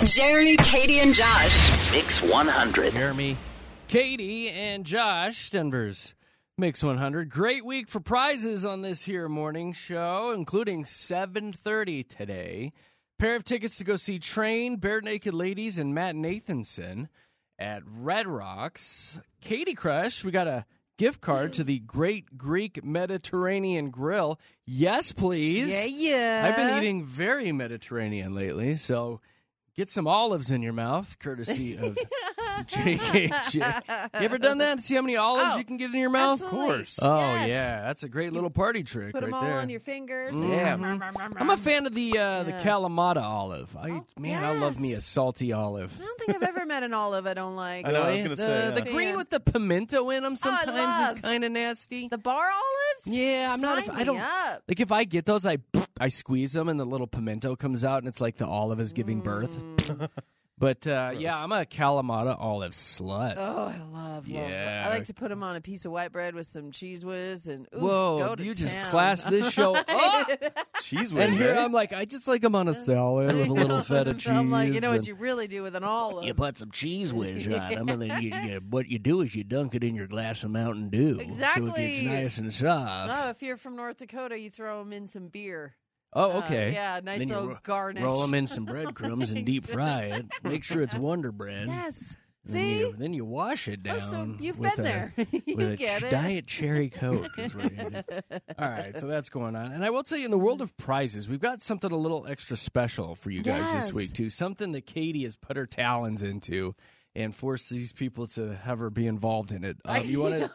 Jeremy, Katie, and Josh. Mix 100. Jeremy, Katie, and Josh, Denver's Mix 100. Great week for prizes on this here morning show, including 7:30 today. Pair of tickets to go see Train, Bare Naked Ladies, and Matt Nathanson at Red Rocks. Katie Crush, we got a gift card to the Great Greek Mediterranean Grill. Yes, please. Yeah. I've been eating very Mediterranean lately, so get some olives in your mouth, courtesy of JKJ. You ever done that? See how many olives you can get in your mouth? Absolutely. Of course. Oh, Yes. yeah. That's a great little party trick Put right them all there. on your fingers. Yeah. I'm a fan of the Kalamata olive. I love me a yes. salty olive. I don't think I've ever met an olive I don't like. I know, I was gonna say, The green with the pimento in them sometimes love. is kind of nasty. The bar olives? Yeah, I'm not. Sign I don't me up. like if I get those. I squeeze them and the little pimento comes out and it's like the olive is giving birth. But I'm a Kalamata olive slut. Oh, I love Yeah. I like to put them on a piece of white bread with some cheese whiz and Whoa, go to you just town. class this show up. Cheese whiz, And here eh? I'm like, I just like them on a salad with a little feta cheese. I'm like, you know what and- you really do with an olive? You put some cheese whiz on them, and then what you do is you dunk it in your glass of Mountain Dew. So it gets Exactly. nice and soft. Oh, if you're from North Dakota, you throw them in some beer. Oh, okay. Yeah, nice Then you little garnish. Roll them in some breadcrumbs and deep fry it. Make sure it's Wonder Bread. Yes. Then See? then you wash it down. Oh, so you've with been there. You with a get it. Diet Cherry Coke. Is what you do. All right, so that's going on. And I will tell you, in the world of prizes, we've got something a little extra special for you guys this Yes. week, too. Something that Katie has put her talons into and forced these people to have her be involved in it. You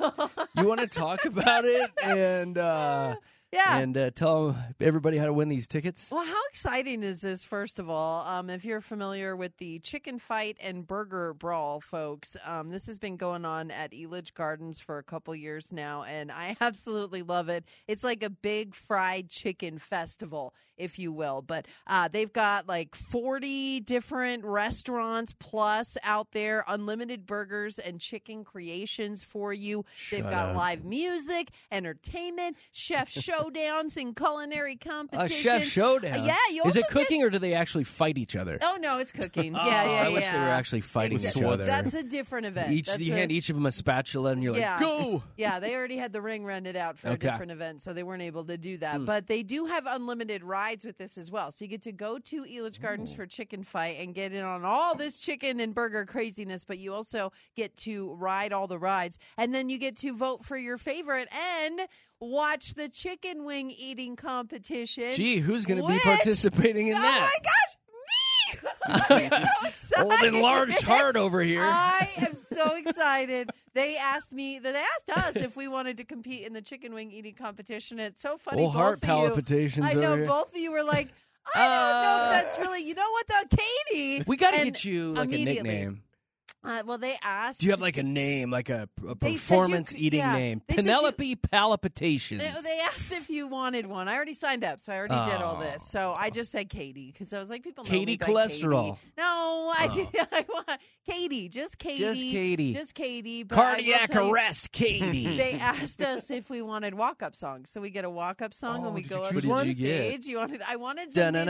want to talk about it and Yeah. and tell everybody how to win these tickets? Well, how exciting is this, first of all? If you're familiar with the Chicken Fight and Burger Brawl, folks, this has been going on at Elitch Gardens for a couple years now, and I absolutely love it. It's like a big fried chicken festival, if you will. But they've got like 40 different restaurants plus out there, unlimited burgers and chicken creations for you. They've got up. live music, entertainment, chef showdowns and culinary A competitions. chef showdown. Yeah, you Is also it cooking or do they actually fight each other? Oh no, it's cooking. Oh, Yeah. I wish they were actually fighting each other. That's a different event. You hand each of them a spatula and you're like, Yeah. go! Yeah, they already had the ring rented out for a Okay. different event, so they weren't able to do that. But they do have unlimited rides with this as well. So you get to go to Elitch Gardens for Chicken Fight and get in on all this chicken and burger craziness, but you also get to ride all the rides. And then you get to vote for your favorite and watch the chicken wing eating competition. Gee, who's going to be Which- participating in Oh that? my gosh, me! I'm so excited. Old enlarged heart over here. I am so excited. They asked us if we wanted to compete in the chicken wing eating competition. It's so funny. Old heart both of you- palpitations I know over here. both of you were like, I don't know if that's really. You know what though, Katie? We got to And get you like a immediately, nickname. Well, they asked. Do you have like a name, like a They said you performance could- eating yeah. name? They said Penelope Palpitations. They asked if you wanted one. I already signed up, so I already did all this. So I just said Katie because I was like, people know Katie me by cholesterol. Katie. No, I want Katie, just Katie, Just Katie. just Katie. But I will Cardiac tell you, arrest, Katie. They asked us if we wanted walk-up songs, so we get a walk-up song when we did go you up choose to one? the What did you get? stage. I wanted something.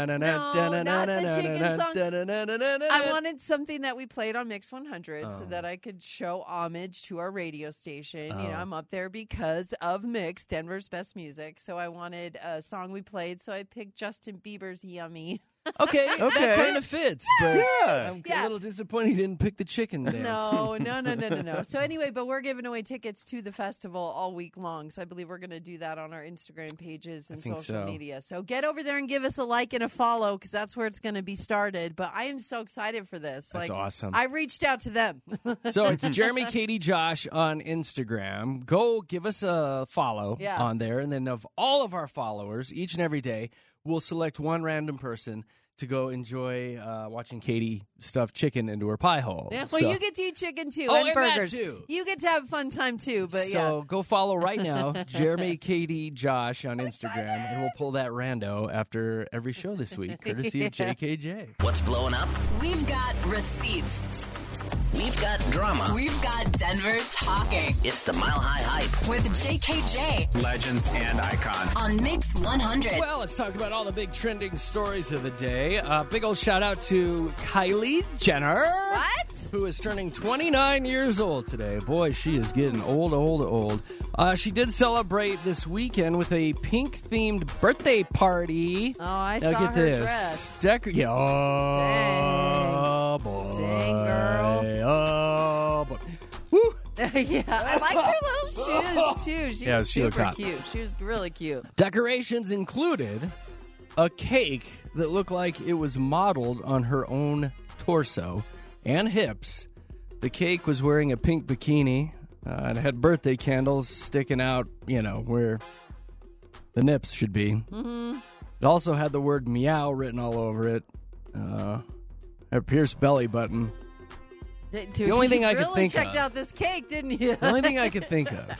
I I wanted something that we played on Mix 100 so that I could show homage to our radio station. You know, I'm up there because of Mix, Denver's best music. So I wanted a song we played, so I picked Justin Bieber's Yummy. Okay, that kind of fits, but Yeah. I'm a Yeah. little disappointed you didn't pick the chicken dance. No. So anyway, but we're giving away tickets to the festival all week long. So I believe we're going to do that on our Instagram pages and think social so. media. So get over there and give us a like and a follow because that's where it's going to be started. But I am so excited for this. That's awesome. I reached out to them. So it's Jeremy, Katie, Josh on Instagram. Go give us a follow Yeah. on there. And then of all of our followers, each and every day, we'll select one random person to go enjoy watching Katie stuff chicken into her pie hole. Yeah, well, So- you get to eat chicken too Oh, and and that burgers. too. You get to have a fun time too. But So go follow right now, Jeremy, Katie, Josh on Instagram, and we'll pull that rando after every show this week, courtesy of JKJ. What's blowing up? We've got receipts. We've got drama. We've got Denver talking. It's the Mile High Hype. With JKJ Legends and icons. on Mix 100. Well, let's talk about all the big trending stories of the day. Big old shout out to Kylie Jenner. What? Who is turning 29 years old today. Boy, she is getting old. She did celebrate this weekend with a pink-themed birthday party. Oh, I Now saw get her this. dress. Oh, boy. Dang, girl. Oh, boy. Woo. Yeah, I liked her little shoes, too. She Yeah, was she looked super hot. cute. She was really cute. Decorations included a cake that looked like it was modeled on her own torso and hips. The cake was wearing a pink bikini and had birthday candles sticking out, where the nips should be. Mm-hmm. It also had the word meow written all over it. A pierced belly button. Dude, The only thing you I could really think checked of- out this cake, didn't you? The only thing I could think of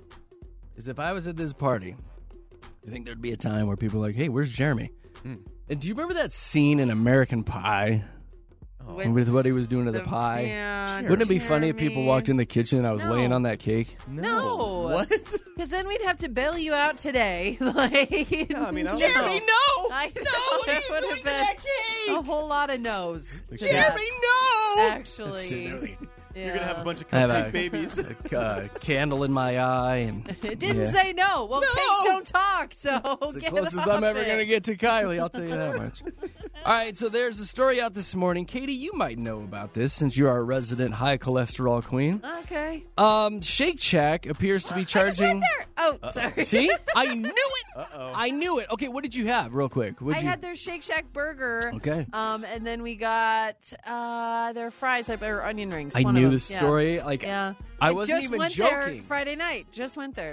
is if I was at this party, I think there'd be a time where people are like, hey, where's Jeremy? And do you remember that scene in American Pie with what he was doing to the pie? Yeah, Wouldn't it be funny if people walked in the kitchen and I was No. laying on that cake? No. What? Because then we'd have to bail you out today. Like, I mean, I don't Jeremy, know. no! I No, know, what are it you would doing have to been that cake? a whole lot of no's. to Jeremy, that, no! Actually. You're going to have a bunch of I have cupcake a- babies. A candle in my eye. And It didn't yeah. say no. Well, No. cakes don't talk, so It's the get closest off I'm ever it. going to get to Kylie, I'll tell you that much. All right, so there's a story out this morning. Katie, you might know about this since you are a resident high cholesterol queen. Okay. Shake Shack appears to be I just charging... went there. Oh, sorry. See? I knew it! I knew it. Okay, what did you have, real quick? I had their Shake Shack burger. Okay. And then we got their fries, like or onion rings. I one of knew them. the story. Yeah. Like, Yeah. I wasn't just even went there joking. Friday night. Just went there.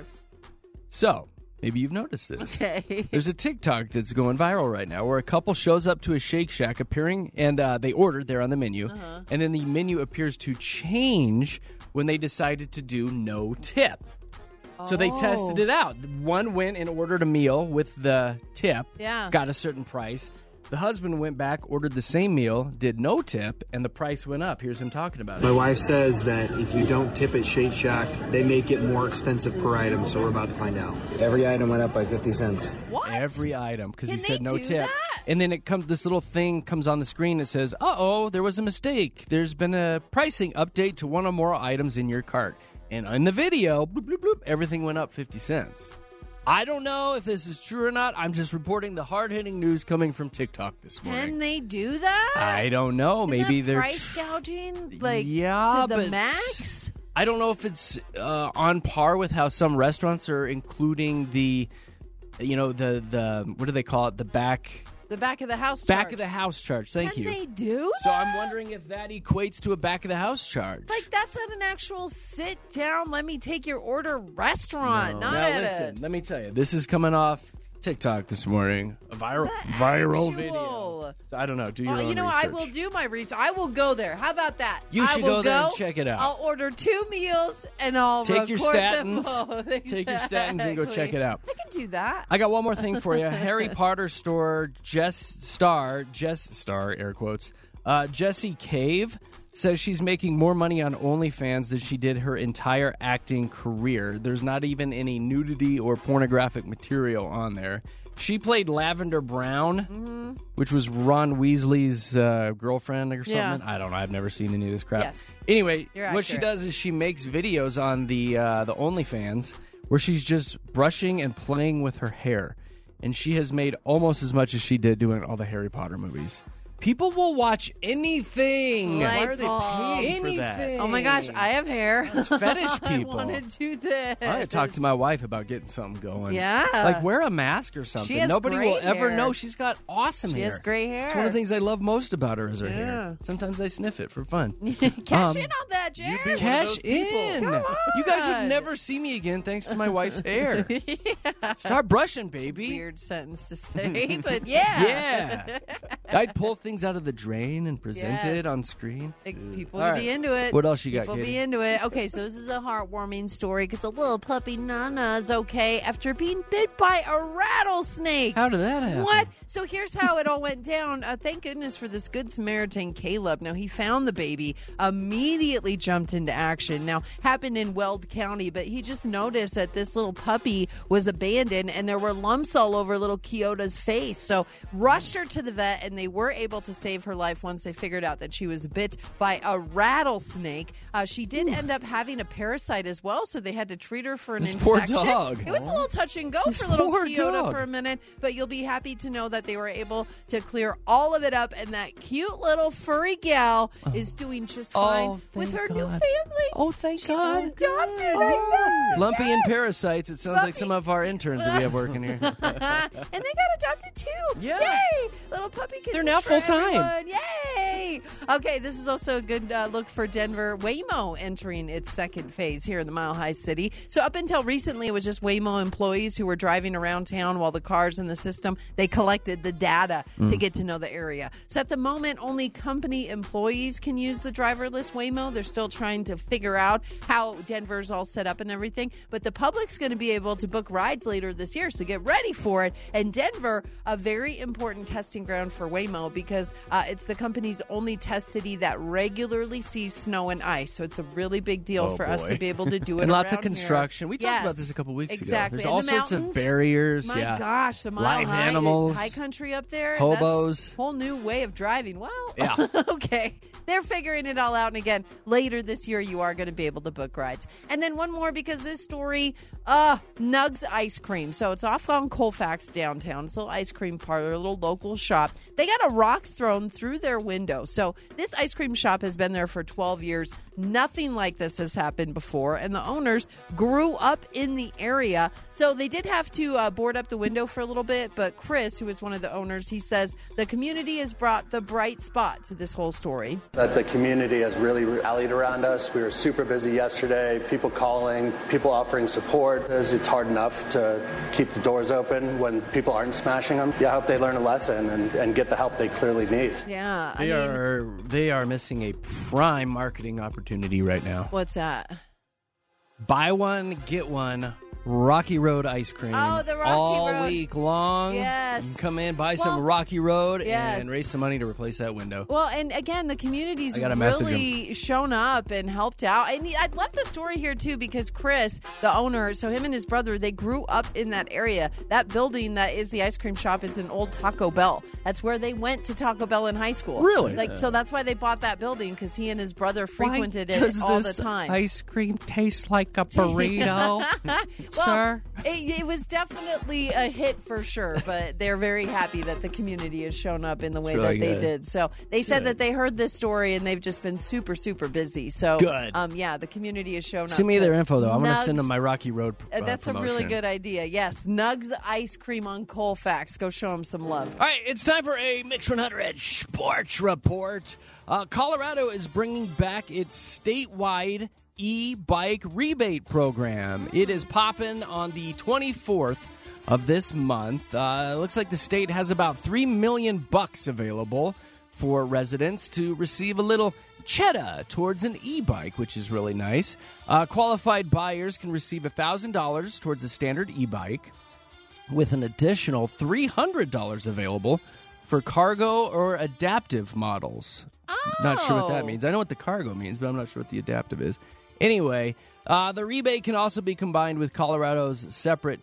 So, maybe you've noticed this. Okay. There's a TikTok that's going viral right now where a couple shows up to a Shake Shack appearing, and they ordered there on the menu, and then the menu appears to change when they decided to do no tip. So they tested it out. One went and ordered a meal with the tip, Yeah. got a certain price. The husband went back, ordered the same meal, did no tip, and the price went up. Here's him talking about My it. wife says that if you don't tip at Shake Shack, they make it more expensive per item, so we're about to find out. Every item went up by 50 cents. What? Every item, because he Can said they no do tip. that? And then this little thing comes on the screen that says, uh-oh, there was a mistake. There's been a pricing update to one or more items in your cart. And in the video, bloop, bloop, bloop, everything went up 50 cents. I don't know if this is true or not. I'm just reporting the hard-hitting news coming from TikTok this morning. Can they do that? I don't know. Is Maybe that they're price gouging, like Yeah, to the but max. I don't know if it's on par with how some restaurants are including the what do they call it? The back The back of the house. of charge. the house charge. Thank Can you. they do? So that? I'm wondering if that equates to a back of the house charge. Like that's at an actual sit down. Let me take your order restaurant, not now at listen, let me tell you, this is coming off TikTok this morning, a viral video. actual. So I don't know. Do your Well, own you know, research. I will do my research. I will go there. How about that? You I should will go there and check it out. I'll order 2 meals and I'll Take your record them statins. both. Take your statins and go check it out. I can do that. I got one more thing for you. Harry Potter store Jess Star, air quotes, Jessie Cave says she's making more money on OnlyFans than she did her entire acting career. There's not even any nudity or pornographic material on there. She played Lavender Brown, which was Ron Weasley's girlfriend or something. Yeah. I don't know. I've never seen any of this crap. Yes. Anyway, You're what she accurate. does is she makes videos on the OnlyFans where she's just brushing and playing with her hair. And she has made almost as much as she did doing all the Harry Potter movies. People will watch anything. Like- Why are they paying for anything. that? Oh my gosh, I have hair. Fetish people. I want to do this. I gotta talk to my wife about getting something going. Yeah. Like wear a mask or something. She has Nobody will great ever hair. know she's got awesome She hair. has great hair. It's one of the things I love most about her is her Yeah. hair. Sometimes I sniff it for fun. Cash Um, in on that, Jared. one of Cash those people. in. Come You guys on. would never see me again thanks to my wife's hair. Start brushing, baby. Weird sentence to say, but yeah. Yeah. I'd pull things out of the drain and present Yes. it on screen. People All would be right. into it. What else you got, People Katie? be into it. Okay, so this is a heartwarming story because a little puppy Nana's okay after being bit by a rattlesnake. How did that happen? What? So here's how it all went down. Thank goodness for this good Samaritan, Caleb. Now, he found the baby, immediately jumped into action. Now, happened in Weld County, but he just noticed that this little puppy was abandoned and there were lumps all over little Kyoto's face. So rushed her to the vet and they were able to save her life once they figured out that she was bit by a rattlesnake. She did end up having a parasite as well, so they had to treat her for an This poor infection. dog. It was a little touch and go This for little poor Kyoto dog. for a minute, but you'll be happy to know that they were able to clear all of it up, and that cute little furry gal is doing just fine with her new family. Oh, thank She was adopted. I know. Lumpy and parasites. It sounds like some of our interns that we have working here. And they got adopted too. Yeah. Yay! Little puppy kisses. They're now for full-time. everyone. Yay! Okay, this is also a good look for Denver. Waymo entering its second phase here in the Mile High City. So up until recently, it was just Waymo employees who were driving around town while the cars in the system, they collected the data to get to know the area. So at the moment, only company employees can use the driverless Waymo. They're still trying to figure out how Denver's all set up and everything. But the public's going to be able to book rides later this year, so get ready for it. And Denver, a very important testing ground for Waymo because it's the company's only test city that regularly sees snow and ice. So it's a really big deal for us to be able to do it. And lots of around here. construction. We talked Yes, about this a couple weeks exactly. ago. There's all And the sorts of mountains, barriers. My yeah. gosh, the Mile Live High, animals, high country up there. hobos. That's a whole new way of driving. Well, Yeah. okay. They're figuring it all out. And again, later this year, you are going to be able to book rides. And then one more because this story, Nugs Ice Cream. So it's off on Colfax downtown. It's a little ice cream parlor, a little local shop. They got a rock thrown through their window. So this ice cream shop has been there for 12 years. Nothing like this has happened before. And the owners grew up in the area. So they did have to board up the window for a little bit. But Chris, who is one of the owners, he says the community has brought the bright spot to this whole story. That the community has really rallied around us. We were super busy yesterday, people calling, people offering support. It's hard enough to keep the doors open when people aren't smashing them. Yeah, I hope they learn a lesson and get the help they clearly need. Yeah. They are missing a prime marketing opportunity right now. What's that? Buy one, get one. Rocky Road ice cream. Oh, the Rocky all Road. week long. Yes. You can come in, buy some Well, Rocky Road, yes. and raise some money to replace that window. Well, and again, the community's I gotta message really shown up and helped out. And I love the story here, too, because Chris, the owner, so him and his brother, they grew up in that area. That building that is the ice cream shop is an old Taco Bell. That's where they went to Taco Bell in high school. Really? So that's why they bought that building, because he and his brother frequented it Does all this the time. ice cream taste like a burrito, sir? It was definitely a hit for sure, but they're very happy that the community has shown up in the way really that they good. did. So they said that they heard this story and they've just been super, super busy. So Good. Yeah, the community has shown up. Send me to their info, though. I'm going to send Nugs- them my Rocky Road That's a really promotion. good idea. Yes, Nugs Ice Cream on Colfax. Go show them some love. All right, it's time for a Mix 100 Sports Report. Colorado is bringing back its statewide e-bike rebate program. It is popping on the 24th of this month. It looks like the state has about $3 million available for residents to receive a little cheddar towards an e-bike, which is really nice. Qualified buyers can receive $1,000 towards a standard e-bike, with an additional $300 available for cargo or adaptive models. Not sure what that means. I know what the cargo means, but I'm not sure what the adaptive is. Anyway, the rebate can also be combined with Colorado's separate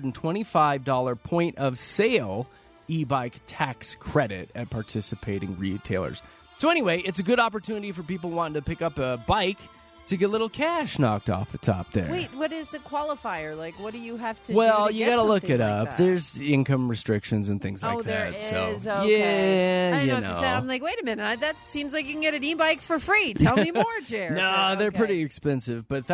$225 point of sale e-bike tax credit at participating retailers. So anyway, it's a good opportunity for people wanting to pick up a bike to get a little cash knocked off the top there. Wait, what is the qualifier? Like, what do you have to do Well, to you get got to look something it like up. that? There's income restrictions and things like Oh, there that. is. So, Okay. yeah, I you know what to say. I'm like, wait a minute. That seems like you can get an e-bike for free. Tell me more, Jared. No, they're Okay. pretty expensive, but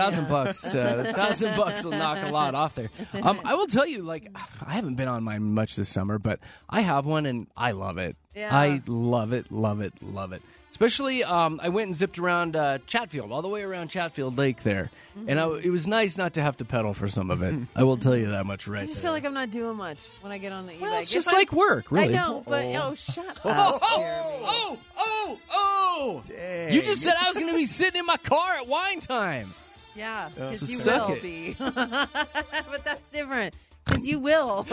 $1,000 will knock a lot off there. I will tell you, like, I haven't been on mine much this summer, but I have one and I love it. Yeah. I love it, love it, love it. Especially, I went and zipped around Chatfield, all the way around Chatfield Lake there. And it was nice not to have to pedal for some of it. I will tell you that much right I just there. feel like I'm not doing much when I get on the e-bike. Well, it's If just I- like work, really. I know, but shut up, Jeremy. Oh! Dang. You just said I was going to be sitting in my car at wine time. Yeah, because so you suck will it. be. But that's different. Because you will.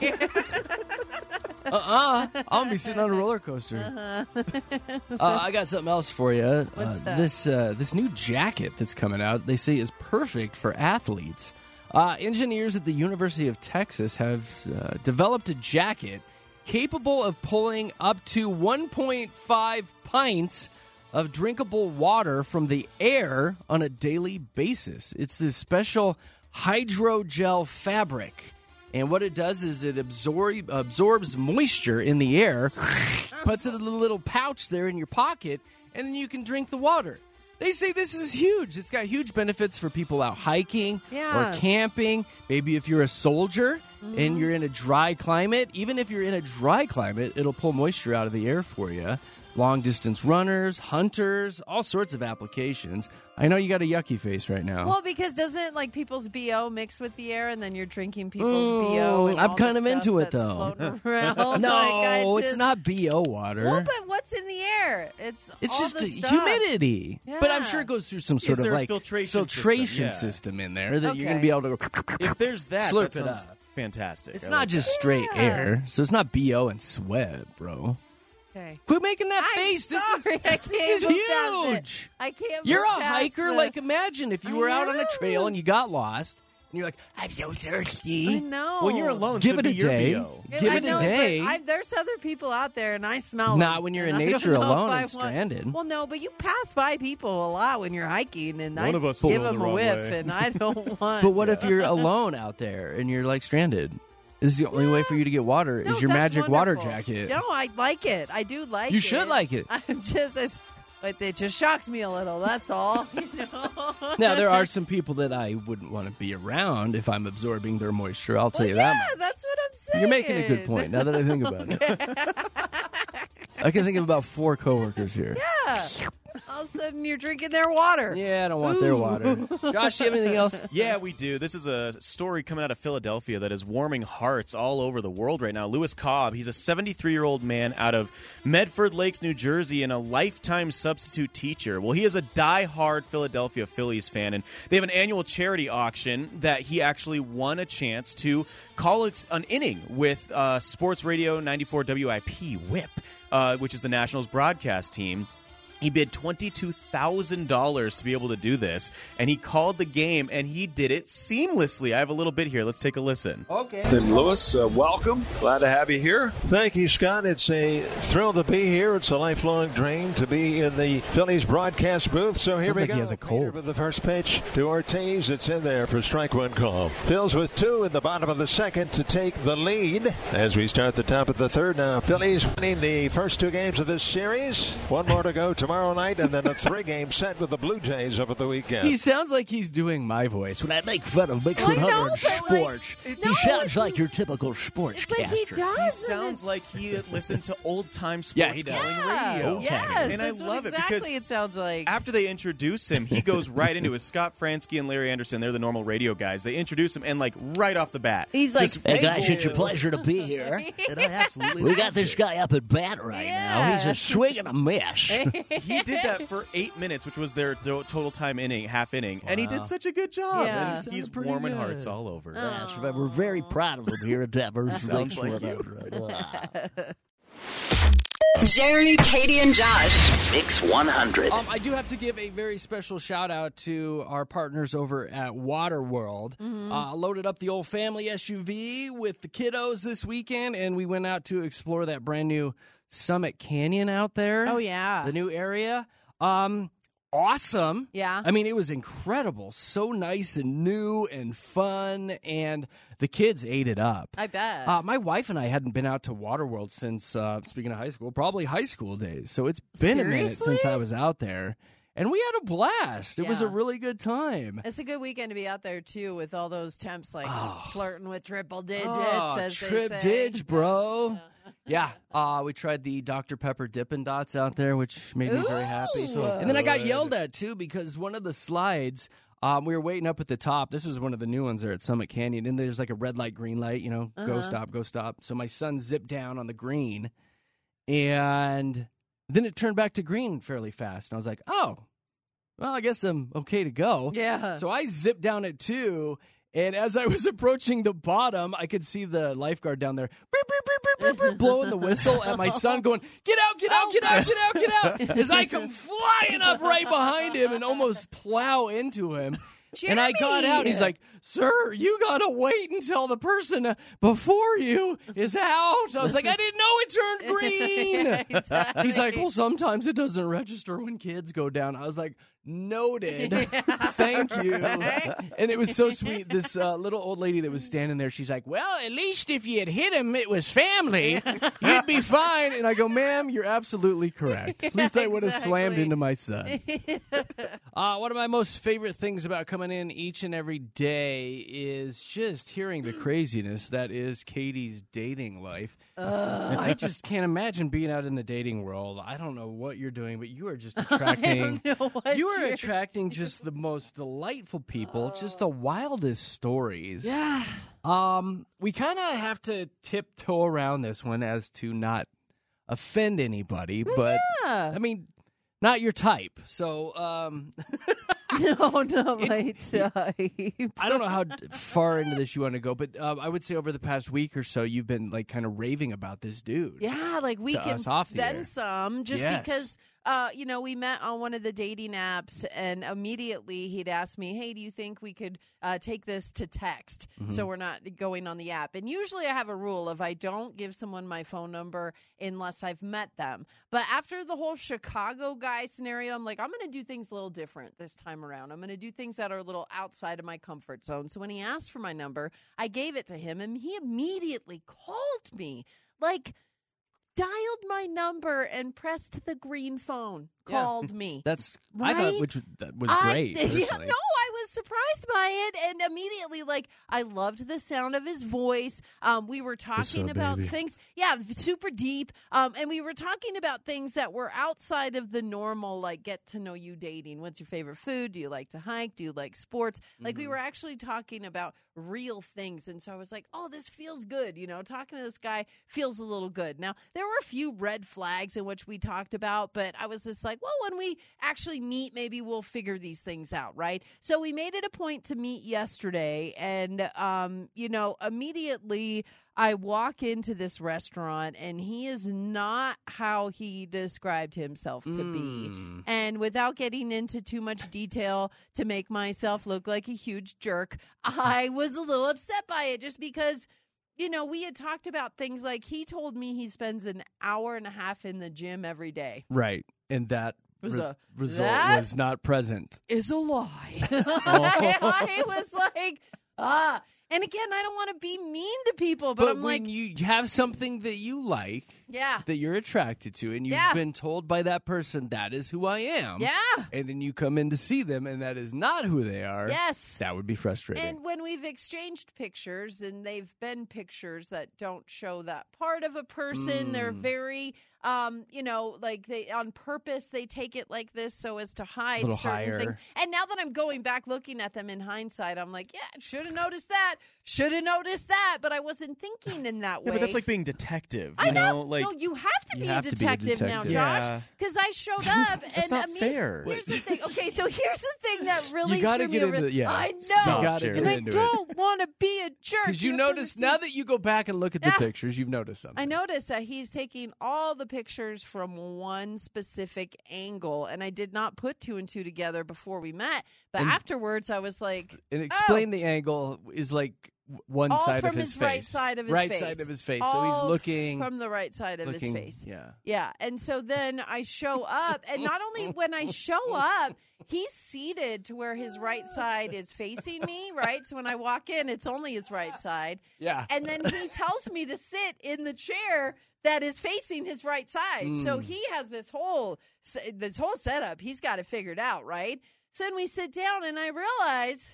I'm going to be sitting on a roller coaster. I got something else for you. What's that? This new jacket that's coming out, they say is perfect for athletes. Engineers at the University of Texas have developed a jacket capable of pulling up to 1.5 pints of drinkable water from the air on a daily basis. It's this special hydrogel fabric. And what it does is it absorbs moisture in the air, puts it in a little pouch there in your pocket, and then you can drink the water. They say this is huge. It's got huge benefits for people out hiking Yeah. or camping. Maybe if you're a soldier and you're in a dry climate, even if you're in a dry climate, it'll pull moisture out of the air for you. Long-distance runners, hunters, all sorts of applications. I know you got a yucky face right now. Well, because doesn't like people's BO mix with the air, and then you're drinking people's BO? And I'm all kind the of stuff into it, that's though. floating around. no, Like, I it's just- not BO water. Well, but what's in the air? It's all It's the just stuff. humidity. But I'm Yeah. sure it goes through some sort of there a like filtration system? Yeah. system in there that you're going to Okay. be able to go If there's that, slurp that it sounds up. fantastic. It's I not like just that. straight Yeah. air. So it's not BO and sweat, bro. Okay. Quit making that I'm face. sorry, This I can't is go past it. huge. I can't. You're move a past hiker. the- Like, imagine if you I were out on a know. trail and you got lost and you're like, I'm so I thirsty. know. When you're alone, Give so it be a your day. BO. Give I it a know, but day. there's other people out there, and I smell Not them, when you're and in I don't nature know if alone I and want- stranded. Well, no, but you pass by people a lot when you're hiking, and I One of us give pulled the them a wrong whiff, way. and I don't want. But what if you're alone out there and you're like stranded? This is the only way for you to get water No, is your that's magic water wonderful. jacket. No, I like it. I do like it. You should like it. I'm just, but it just shocks me a little. That's all. You know? Now, there are some people that I wouldn't want to be around if I'm absorbing their moisture. I'll tell you that Yeah, much. that's what I'm saying. You're making a good point now that I think about it. I can think of about 4 coworkers here. Yeah. All of a sudden, you're drinking their water. Yeah, I don't want their water. Josh, do you have anything else? Yeah, we do. This is a story coming out of Philadelphia that is warming hearts all over the world right now. Lewis Cobb, he's a 73-year-old man out of Medford Lakes, New Jersey, and a lifetime substitute teacher. Well, he is a die-hard Philadelphia Phillies fan, and they have an annual charity auction that he actually won a chance to call an inning with Sports Radio 94 WIP WHIP, which is the Nationals broadcast team. He bid $22,000 to be able to do this, and he called the game, and he did it seamlessly. I have a little bit here. Let's take a listen. Okay. Then Lewis, welcome. Glad to have you here. Thank you, Scott. It's a thrill to be here. It's a lifelong dream to be in the Phillies broadcast booth. So here Sounds we like go. he has a cold. Peter with the first pitch to Ortiz. It's in there for strike one call. Phils with 2 in the bottom of the second to take the lead as we start the top of the third now. Phillies winning the first 2 games of this series. 1 more to go tomorrow night, and then a 3-game set with the Blue Jays over the weekend. He sounds like he's doing my voice when I make fun of Mix I know, 100 but, like, sports. no, He sounds but like he- your typical sportscaster. But he does. He sounds like he listened to old-time sports Yeah, he does. calling Yeah. radio. Yes, And I that's what love it because exactly it sounds like. after they introduce him, he goes right into it. Scott Fransky and Larry Anderson, they're the normal radio guys. They introduce him, and like right off the bat, He's like, just- Hey guys, it's a you. pleasure to be here. And I absolutely We got this guy up at bat right now. He's Yeah. a swing and a miss. he did that for 8 minutes, which was their total time inning, half inning, and he did such a good job. Yeah. And he's Sounded pretty warming good. hearts all over. That's right. We're very proud of him here at Denver's Sounds Mix like you. 100. Jeremy, Katie, and Josh. Mix 100. I do have to give a very special shout out to our partners over at Waterworld. Loaded up the old family SUV with the kiddos this weekend, and we went out to explore that brand new Summit Canyon out there. Oh, yeah. The new area. Awesome. Yeah. I mean, it was incredible. So nice and new and fun, and the kids ate it up. I bet. My wife and I hadn't been out to Waterworld since, speaking of high school, probably high school days. So it's been a minute Seriously? since I was out there. and we had a blast. It was a Yeah. really good time. It's a good weekend to be out there, too, with all those temps, like, flirting with triple digits, Oh, as trip they say. dig, bro. Yeah, we tried the Dr. Pepper Dippin' Dots out there, which made me very happy. Ooh. And then I got yelled at, too, because one of the slides, we were waiting up at the top. This was one of the new ones there at Summit Canyon. And there's like a red light, green light, go stop, go stop. So my son zipped down on the green, and then it turned back to green fairly fast. And I was like, oh, well, I guess I'm okay to go. Yeah. So I zipped down it, too. And as I was approaching the bottom, I could see the lifeguard down there blowing the whistle at my son going, get out, get out, get out, get out, get out. As I come flying up right behind him and almost plow into him. And I got out. He's like, sir, you got to wait until the person before you is out. I was like, I didn't know it turned green. Yeah, exactly. He's like, well, sometimes it doesn't register when kids go down. I was like, noted. Thank you. And it was so sweet. This little old lady that was standing there, she's like, well, at least if you had hit him, it was family. You'd be fine. And I go, ma'am, you're absolutely correct. At least I would have slammed into my son. One of my most favorite things about coming in each and every day is just hearing the craziness that is Katie's dating life. I just can't imagine being out in the dating world. I don't know what you're doing, but you are just attracting. You are attracting just the most delightful people, just the wildest stories. Yeah. We kind of have to tiptoe around this one as to not offend anybody, but yeah. I mean, not your type. So, No, not my type. I don't know how far into this you want to go, but I would say over the past week or so, you've been like kind of raving about this dude. Yeah, like we To can us off the then air. some, just Yes. because we met on one of the dating apps, and immediately he'd ask me, hey, do you think we could take this to text so we're not going on the app? And usually I have a rule of I don't give someone my phone number unless I've met them. But after the whole Chicago guy scenario, I'm like, I'm going to do things a little different this time around. I'm going to do things that are a little outside of my comfort zone. So when he asked for my number, I gave it to him, and he immediately called me. Like, dialed my number and pressed the green phone. Yeah. Called me. That's Right? I thought that was great. Yeah, personally. no, I was surprised by it, and immediately, like, I loved the sound of his voice. We were talking about things, super deep, and we were talking about things that were outside of the normal, like, get to know you dating. What's your favorite food? Do you like to hike? Do you like sports? Like, we were actually talking about real things, and so I was like, oh, this feels good. Talking to this guy feels a little good. Now, there were a few red flags in which we talked about, but I was just like, well, when we actually meet, maybe we'll figure these things out, right? So we made it a point to meet yesterday, and, immediately I walk into this restaurant, and he is not how he described himself to be. And without getting into too much detail to make myself look like a huge jerk, I was a little upset by it just because we had talked about things like he told me he spends an hour and a half in the gym every day. Right. And that result was not present. Is a lie. I was like, and again, I don't want to be mean to people, but I'm when like, you have something that you like, yeah, that you're attracted to, and you've been told by that person, that is who I am. yeah. And then you come in to see them, and that is not who they are. Yes. That would be frustrating. And when we've exchanged pictures, and they've been pictures that don't show that part of a person, they're very, like they on purpose, they take it like this so as to hide little certain higher. things. And now that I'm going back looking at them in hindsight, I'm like, yeah, should have noticed that, should have noticed that, but I wasn't thinking in that way. Yeah, but that's like being detective. I know. Like, no, you have to You be have a to be a detective now, detective. Josh. Yeah. Because I showed up That's and not fair. Here's the thing. Okay, so here's the thing that really You gotta threw get me over. into yeah. I know. Stop, You gotta Jerry. get And I into it. don't want to be a jerk. Because you have to notice, understand- now that you go back and look at the pictures, you've noticed something. I noticed that he's taking all the pictures from one specific angle, and I did not put two and two together before we met. But afterwards, I was like, And explain the angle is like one all side from of his face. right side of his right face. side of his face. All so he's looking from the right side of his face. Yeah. Yeah. And so then I show up, and not only when I show up, he's seated to where his right side is facing me, right? So when I walk in, it's only his right side. Yeah. And then he tells me to sit in the chair that is facing his right side. So he has this whole setup. He's got it figured out, right? So then we sit down, and I realize,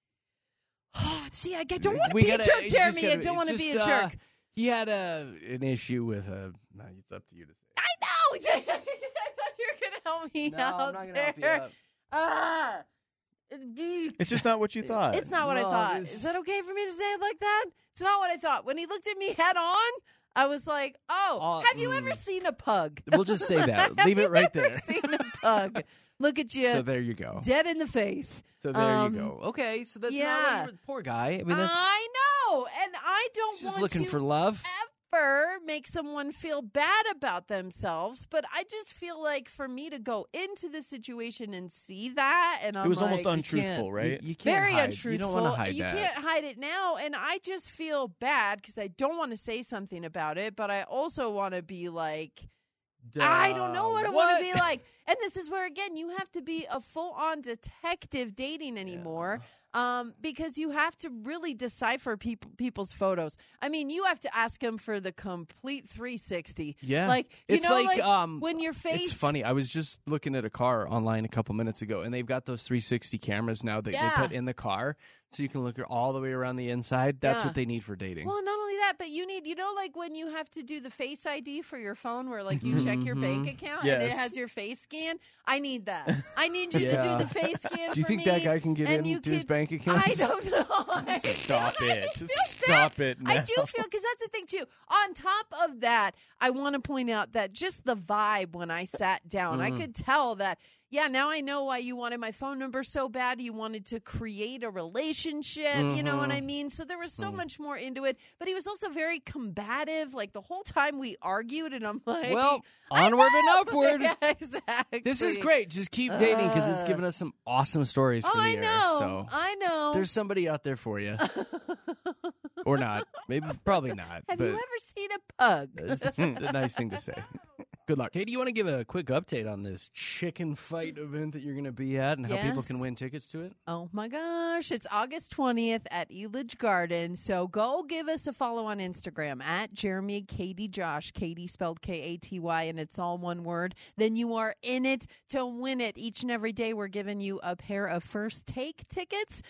see, I don't want to be a jerk, Jeremy. I don't want to be a jerk. He had an issue with a. No, it's up to you to say. I know. I thought you were going to help me out. I'm not going to help you out. It's just not what you thought. It's not what I thought. Is that okay for me to say it like that? It's not what I thought. When he looked at me head on, I was like, have you ever seen a pug? We'll just say that. Leave it right there. Have you ever seen a pug? Look at you. So there you go. Dead in the face. So there you go. Okay, so that's not what poor guy. I mean, that's I know, and I don't just want looking to for love. ever make someone feel bad about themselves, but I just feel like for me to go into the situation and see that, and I'm it was almost like, untruthful, right? You can't very hide. untruthful. You don't want to hide You that. can't hide it now, and I just feel bad because I don't want to say something about it, but I also want to be like, I don't know what I want to be like. And this is where, again, you have to be a full-on detective dating anymore. Because you have to really decipher people's photos. I mean, you have to ask them for the complete 360. Yeah. Like, it's like when your face... It's funny. I was just looking at a car online a couple minutes ago, and they've got those 360 cameras now that they put in the car, so you can look all the way around the inside. That's what they need for dating. Well, not only that, but you need, like when you have to do the Face ID for your phone where, like, you check your bank account and it has your face scan. I need that. I need you to do the face scan for me. Do you think that guy can get into his bank account? I don't know. Stop it. Stop it now. I do feel, because that's the thing, too. On top of that, I want to point out that just the vibe when I sat down, I could tell that, now I know why you wanted my phone number so bad. You wanted to create a relationship, you know what I mean? So there was so much more into it. But he was also very combative. Like, the whole time we argued, and I'm like... Well, onward and upward. Yeah, exactly. This is great. Just keep dating, because it's given us some awesome stories for the air. So I know. there's somebody out there for you. Or not. Probably not. Have but you ever seen a pug? It's a nice thing to say. Good luck. Hey, do you want to give a quick update on this chicken fight event that you're going to be at and how people can win tickets to it? Oh, my gosh. It's August 20th at Elitch Garden. So go give us a follow on Instagram at Jeremy Katie Josh. Katie spelled Katy, and it's all one word. Then you are in it to win it. Each and every day we're giving you a pair of first taste tickets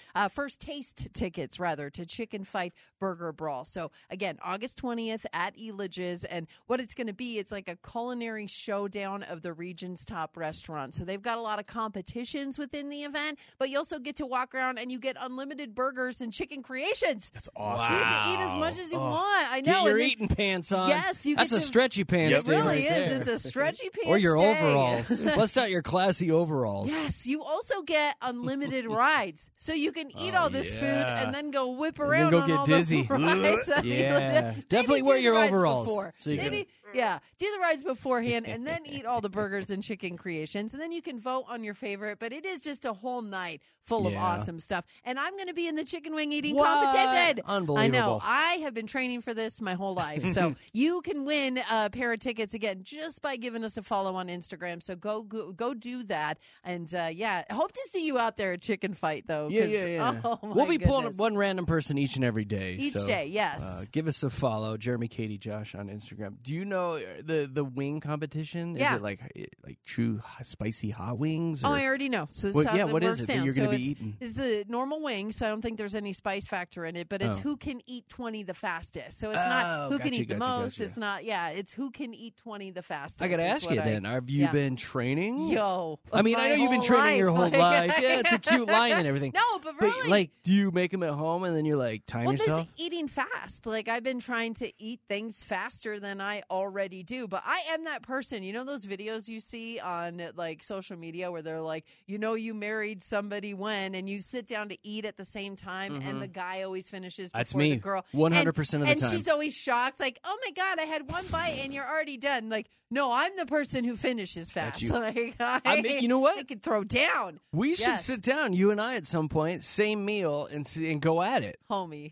to Chicken Fight Burger Brawl. So again, August 20th at Elitch's. And what it's going to be, it's like a culinary showdown of the region's top restaurants. So they've got a lot of competitions within the event, but you also get to walk around and you get unlimited burgers and chicken creations. That's awesome. You get to eat as much as you want. I know. Get your And then- eating pants on. Yes, you That's get a to- stretchy pants It day really right is. there. It's a stretchy pants Or your day. overalls. Bust out your classy overalls. Yes, you also get unlimited rides, so you can eat all this food yeah. and then go whip then around go on get all dizzy. the rides. Yeah. Maybe Definitely do wear the your rides overalls before. so you can- Maybe, do the rides beforehand and then eat all the burgers and chicken creations, and then you can vote on your favorite. But it is just a whole night full of awesome stuff. And I'm going to be in the chicken wing eating competition. Unbelievable. I know. I have been training for this my whole life, so you can win a pair of tickets again just by giving us a follow on Instagram. So go do that, and hope to see you out there at Chicken Fight though. Yeah. Oh, my we'll be pulling up goodness. one random person each and every day. Each day, yes. Give us a follow, Jeremy Katie Josh on Instagram. Do you know the wing competition? Yeah. Is it like true spicy hot wings? Or? Oh, I already know. So this What- sounds yeah, like what works is it that down. you're gonna So be eating? It's the normal wing, so I don't think there's any spice factor in it, but it's who can eat 20 the fastest. So it's not who can gotcha, eat the gotcha, most. gotcha. It's not, it's who can eat 20 the fastest. I got to is ask what you then, have you yeah. been training? Yo. I mean, I know you've been training your whole life. Yeah, it's a cute line and everything. No, but really. like, do you make them at home and then you're like, time Well, yourself? there's eating fast. Like, I've been trying to eat things faster than I already do. But I am that person. You know those videos you see on, like, social media where they're like, you married somebody when, and you sit down to eat at the same time, and the guy always finishes before That's me. the girl. 100% of the and time. she's always shocked, like, oh, my God, I had one bite, and you're already done. Like, no, I'm the person who finishes fast. you. Like, I mean, you know what? I can throw down. We should Yes. sit down, you and I, at some point, same meal, and go at it. Homie.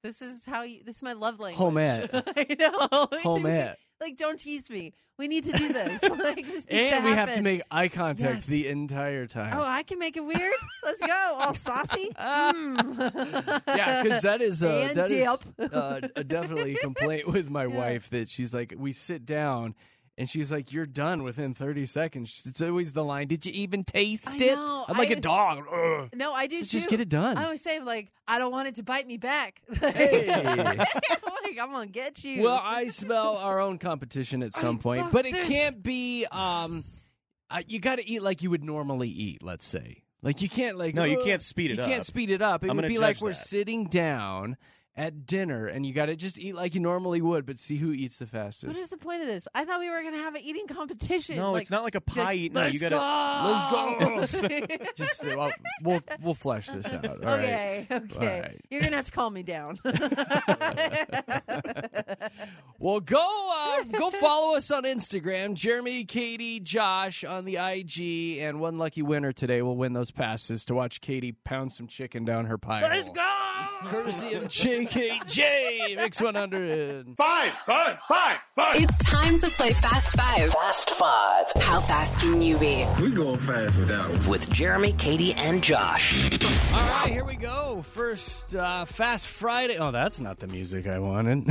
This is my love language. Home ed. I know. Home ed. Like, don't tease me. We need to do this. Like, this needs And to we have to happen. make eye contact Yes. the entire time. Oh, I can make it weird? Let's go. All saucy? Yeah, because that is And definitely a complaint with my wife that she's like, we sit down and she's like, you're done within 30 seconds. It's always the line, did you even taste I it? know. I'm like a dog. Ugh. No, I do So too. just get it done. I always say, like, I don't want it to bite me back. Hey. Like, I'm going to get you. Well, I smell our own competition at some point, but it this. can't be. You got to eat like you would normally eat. Let's say, like you can't No, you can't speed it You up. can't speed it up. It I'm would gonna be like judge we're that. sitting down at dinner, and you got to just eat like you normally would, but see who eats the What fastest. is the point of this? I thought we were going to have an eating competition. No, like, it's not like a pie eating. No, let's you gotta. Let's go. Just we'll flesh this out. All right. Okay. All right. You're going to have to calm me down. Well, go follow us on Instagram, Jeremy, Katie, Josh on the IG, and one lucky winner today will win those passes to watch Katie pound some chicken down her pie. Let's hole. go. Courtesy of JKJ Mix 100. Five. It's time to play Fast Five. Fast Five. How fast can you be? We going fast with that one. With Jeremy, Katie, and Josh. All right, here we go. First, Fast Friday. Oh, that's not the music I wanted.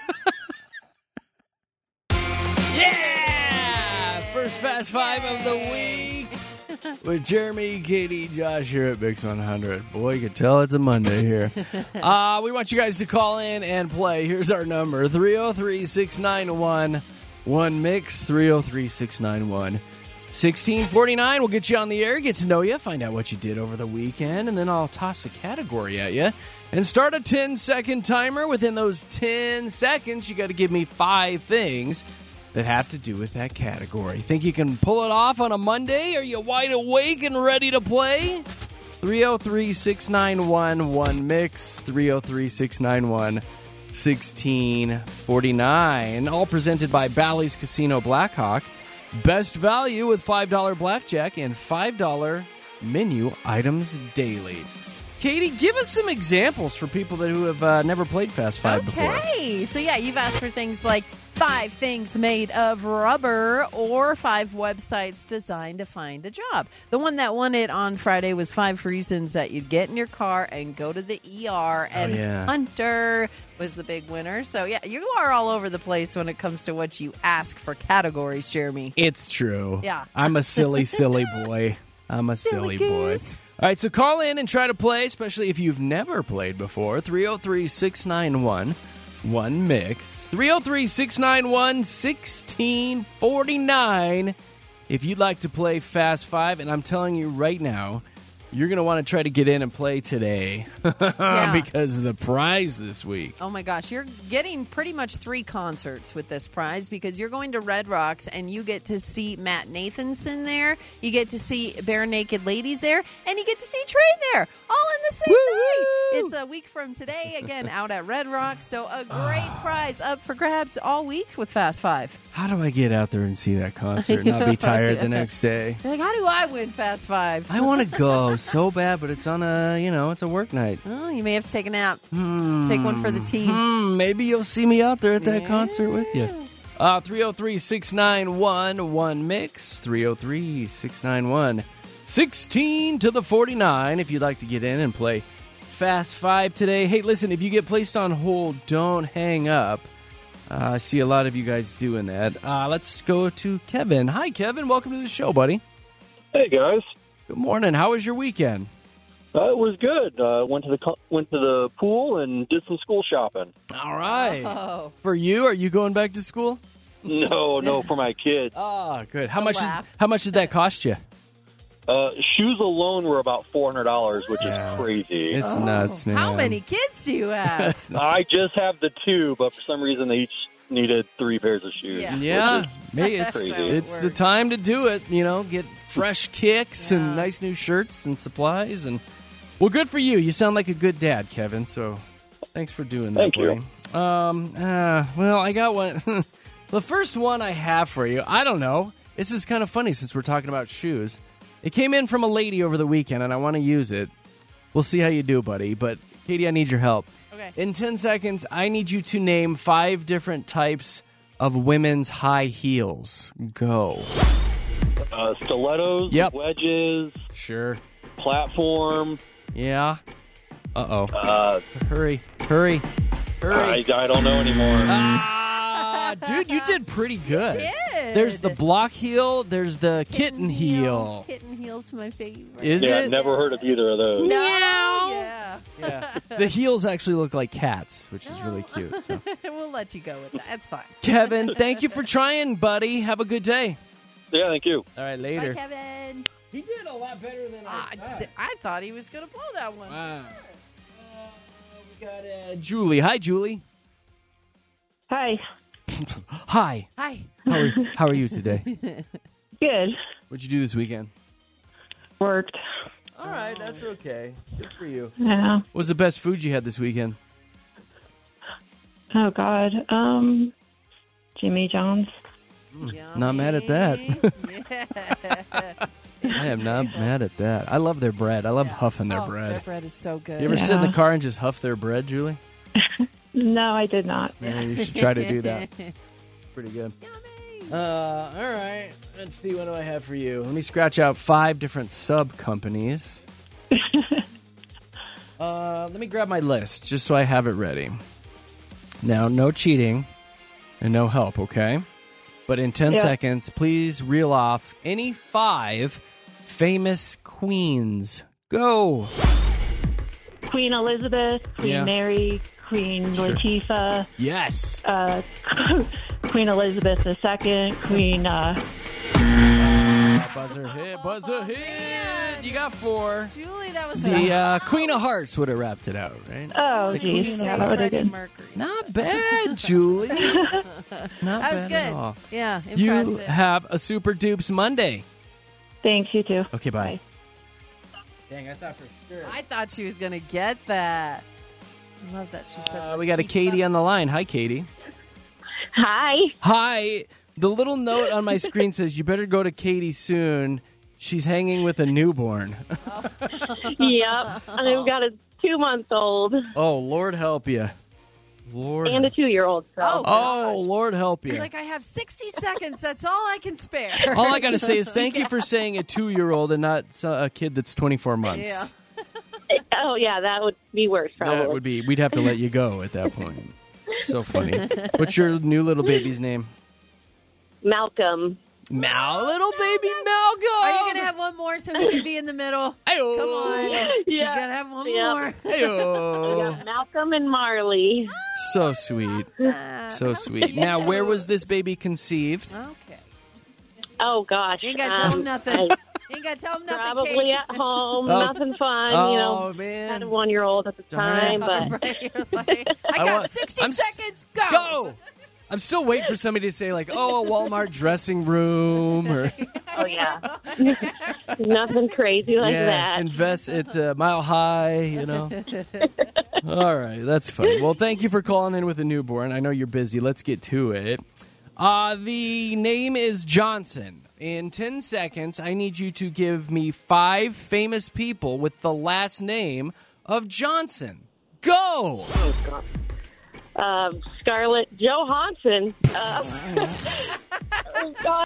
Yeah! First Fast Five of the week with Jeremy, Katie, Josh here at Mix 100. Boy, you can tell it's a Monday here. We want you guys to call in and play. Here's our number, 303-691-1MIX, 303-691-1649. We'll get you on the air, get to know you, find out what you did over the weekend, and then I'll toss a category at you and start a 10-second timer. Within those 10 seconds, you got to give me 5 things that have to do with that category. Think you can pull it off on a Monday? Are you wide awake and ready to play? 303-691-1MIX, 303-691-1649. All presented by Bally's Casino Blackhawk. Best value with $5 blackjack and $5 menu items daily. Katie, give us some examples for people who have never played Fast Five before. Okay. So, yeah, you've asked for things like 5 things made of rubber or 5 websites designed to find a job. The one that won it on Friday was 5 reasons that you'd get in your car and go to the ER. And Hunter was the big winner. So, yeah, you are all over the place when it comes to what you ask for categories, Jeremy. It's true. Yeah. I'm a silly, silly boy. I'm a silly boy. All right, so call in and try to play, especially if you've never played before. 303-691-1MIX. 303-691-1649. If you'd like to play Fast Five, and I'm telling you right now, you're going to want to try to get in and play today because of the prize this week. Oh, my gosh. You're getting pretty much 3 concerts with this prize because you're going to Red Rocks and you get to see Matt Nathanson there. You get to see Bare Naked Ladies there. And you get to see Trey there all in the same night. It's a week from today, again, out at Red Rocks. So a great prize up for grabs all week with Fast Five. How do I get out there and see that concert and not be tired the next day? You're like, how do I win Fast Five? I want to go so bad, but it's on it's a work night. Oh, you may have to take a nap. Take one for the team. Maybe you'll see me out there at that concert with you. 303-691-1MIX, 303-691-16 to the 49 if you'd like to get in and play Fast Five today. Hey, listen, if you get placed on hold, don't hang up. I see a lot of you guys doing that. Let's go to Kevin. Hi, Kevin. Welcome to the show, buddy. Hey, guys. Good morning. How was your weekend? It was good. Went to the pool and did some school shopping. All right. Oh. For you, are you going back to school? No, for my kids. Oh, good. How much did that cost you? Shoes alone were about $400, which is crazy. It's nuts, man. How many kids do you have? I just have the 2, but for some reason they each needed 3 pairs of shoes. Yeah. Hey, it's crazy. It's the time to do it. Get fresh kicks and nice new shirts and supplies. And well, good for you. You sound like a good dad, Kevin. So thanks for doing that. Thank you. Well, I got one. The first one I have for you, I don't know. This is kind of funny since we're talking about shoes. It came in from a lady over the weekend, and I want to use it. We'll see how you do, buddy. But Katie, I need your help. Okay. In 10 seconds, I need you to name 5 different types of women's high heels. Go. Stilettos, Yep. wedges, Sure. platform. Yeah. Uh-oh. Hurry. Hurry. I don't know anymore. Dude, you did pretty good. Did. There's the block heel. There's the kitten heel. Kitten heel's my favorite. Is Yeah, it? I've never heard of either of those. No. Yeah. Yeah. The heels actually look like cats, which is really cute. So. We'll let you go with that. That's fine. Kevin, thank you for trying, buddy. Have a good day. Yeah, thank you. All right, later. Bye, Kevin. He did a lot better than I thought he was going to blow that one. Wow. We got Julie. Hi, Julie. Hi. Hi. Hi. How are you today? Good. What'd you do this weekend? Worked. All right, that's okay. Good for you. Yeah. What was the best food you had this weekend? Oh, God. Jimmy John's. Not mad at that. I am not mad at that. I love their bread. I love huffing their bread. Their bread is so good. You ever sit in the car and just huff their bread, Julie? No, I did not. Yeah, you should try to do that. Pretty good. All right. Let's see. What do I have for you? Let me scratch out 5 different sub companies. Let me grab my list just so I have it ready. Now, no cheating and no help, okay? But in 10 seconds, please reel off any 5 famous queens. Go. Queen Elizabeth, Queen Mary, Queen Latifah. Yes. Queen Elizabeth II, Queen... Buzzer hit. You got 4. Julie, that was the Queen of Hearts would have wrapped it out, right? Oh, geez. Yeah, that would have been... Not bad, Julie. Not that was bad good. at all. Yeah, impressive. You have a Super Dupes Monday. Thanks, you too. Okay, bye. Dang, I thought for sure. I thought she was going to get that. I love that she said We got a Katie on the line. Hi, Katie. Hi. Hi. The little note on my screen says you better go to Katie soon. She's hanging with a newborn. Yep. I've got a 2-month-old. Oh, Lord help you. Lord. And a 2-year-old. So. Oh, Lord help you. You're like, I have 60 seconds. That's all I can spare. All I got to say is thank you for saying a 2-year-old and not a kid that's 24 months. Yeah. Oh, yeah, that would be worse, probably. That would be. We'd have to let you go at that point. So funny. What's your new little baby's name? Malcolm. Little baby Malcolm. Are you going to have one more so he can be in the middle? Ayo. Come on. Yeah. You got to have one more. Ayo. Yeah, Malcolm and Marley. So sweet. So sweet. Now, where was this baby conceived? Okay. Oh, gosh. You ain't got to tell him nothing. You ain't got to tell him nothing, Probably Katie. at home. Oh. Nothing fun. Oh, man. Had a 1-year-old at the time, but... Right, you're like, I got 60 seconds. Go. I'm still waiting for somebody to say, like, oh, a Walmart dressing room. Or Oh, yeah. Nothing crazy like that. Invest at Mile High, you know. All right, that's fun. Well, thank you for calling in with a newborn. I know you're busy. Let's get to it. The name is Johnson. In 10 seconds, I need you to give me 5 famous people with the last name of Johnson. Go! Oh, God. Scarlett Johansson. Oh, God.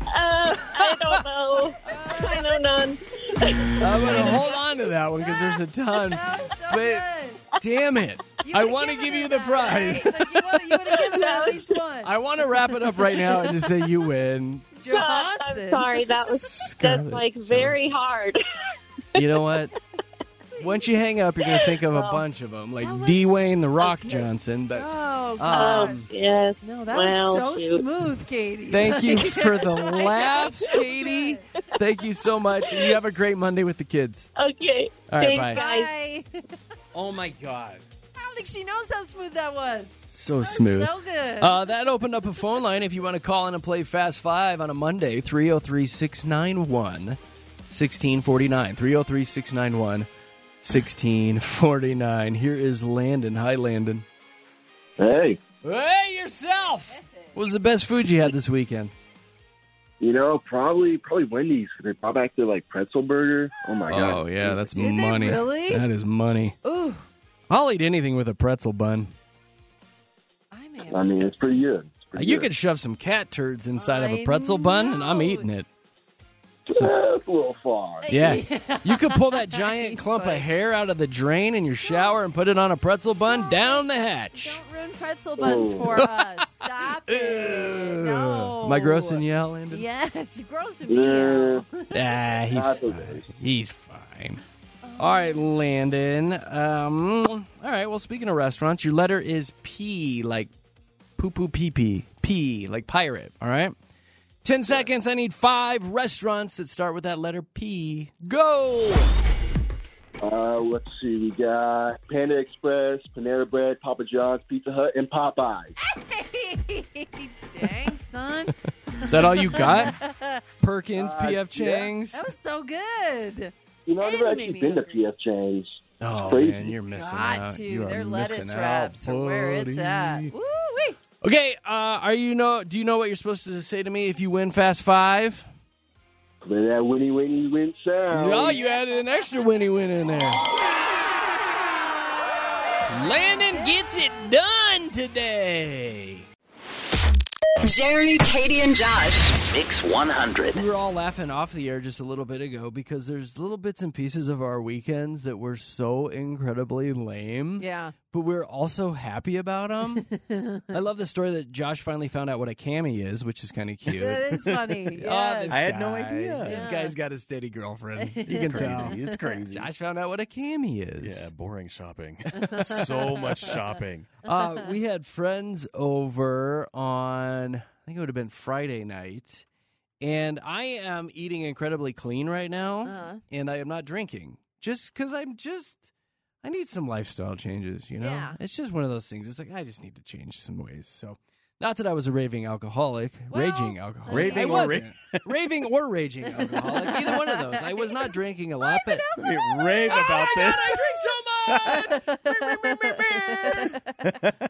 I don't know. I know none. I'm going to hold on to that one because there's a ton. But damn it. I want to give you the prize. Right? Like you would have given at least one. I want to wrap it up right now and just say you win. Johansson. I'm sorry. That's like very hard. You know what? Once you hang up, you're going to think of a bunch of them, like Dwayne The Rock Johnson. But Oh, gosh. Yes. No, that Well, was so cute. smooth, Katie. thank you for the That's why I laughs, got Katie. Thank you so much. And you have a great Monday with the kids. Okay. All right, Thanks, bye. guys. Bye. Oh, my God. I don't think she knows how smooth that was. So smooth. So good. That opened up a phone line if you want to call in and play Fast 5 on a Monday, 303-691-1649. 303-691-1649. Here is Landon. Hi, Landon. Hey. Hey, yourself. What was the best food you had this weekend? You know, probably Wendy's. They brought back their, pretzel burger. Oh, my God. Oh, yeah, that's Did they money. really? That is money. Ooh. I'll eat anything with a pretzel bun. I mean, it's pretty good. You could shove some cat turds inside of a pretzel bun, and I'm eating it. That's a little far. Yeah. You could pull that giant clump of hair out of the drain in your shower and put it on a pretzel bun down the hatch. Don't ruin pretzel buns for us. Stop it. No. Am I grossing you out, Landon? Yes, you're grossing me out. He's fine. All right, Landon. All right, well, speaking of restaurants, your letter is P, like poo-poo pee-pee. P, like pirate, all right? 10 seconds. I need 5 restaurants that start with that letter P. Go! Let's see. We got Panda Express, Panera Bread, Papa John's, Pizza Hut, and Popeyes. Dang, son. Is that all you got? Perkins, P.F. Chang's? That was so good. You know, I've never actually been to P.F. Chang's. Oh, crazy. man, you're missing Got out. to. You are Their lettuce missing wraps out, are where it's at. buddy. Woo-wee. Okay, do you know what you're supposed to say to me if you win Fast 5? Play that winnie win sound. Oh, you added an extra winnie win in there. Landon gets it done today. Jeremy, Katie, and Josh. Mix 100. We were all laughing off the air just a little bit ago because there's little bits and pieces of our weekends that were so incredibly lame. Yeah. But we're also happy about them. I love the story that Josh finally found out what a cami is, which is kind of cute. That is funny. Yes. I had no idea. This guy's got a steady girlfriend. You It's can crazy. tell. It's crazy. Josh found out what a cami is. Yeah, boring shopping. So much shopping. We had friends over on, I think it would have been Friday night, and I am eating incredibly clean right now, and I am not drinking. Just because I need some lifestyle changes, you know? Yeah. It's just one of those things. It's like, I just need to change some ways. So, not that I was a raving alcoholic, raging alcoholic. Raving I or wasn't. Raving or raging alcoholic. Either one of those. I was not drinking a lot, but Let me rave about this. I drink so much!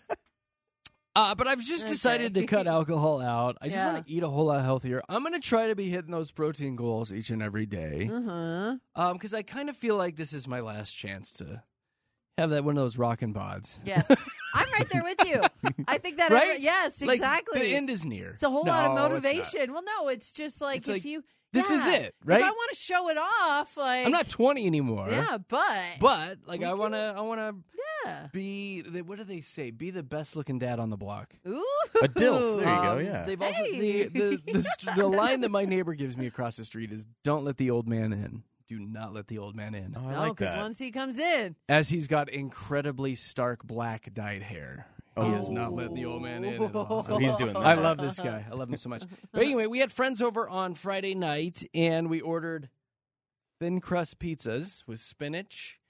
But I've just decided to cut alcohol out. I just want to eat a whole lot healthier. I'm going to try to be hitting those protein goals each and every day. Because I kind of feel like this is my last chance to have that one of those rockin' pods. Yes. I'm right there with you. I think that, Right? yes, Like, exactly. the end is near. It's a whole lot of No, it's motivation. Well, no, it's just like It's if like, you. this is it, right? If I want to show it off, like. I'm not 20 anymore. Yeah, but like I want to yeah. be. What do they say? Be the best looking dad on the block. Ooh. A DILF. There you go, yeah. They've also Hey. the line that my neighbor gives me across the street is, "Don't let the old man in. Do not let the old man in." Oh, I No, like because that. once he comes in. As he's got incredibly stark black dyed hair. He is not letting the old man in at all. So he's doing that. I love this guy. I love him so much. But anyway, we had friends over on Friday night, and we ordered thin crust pizzas with spinach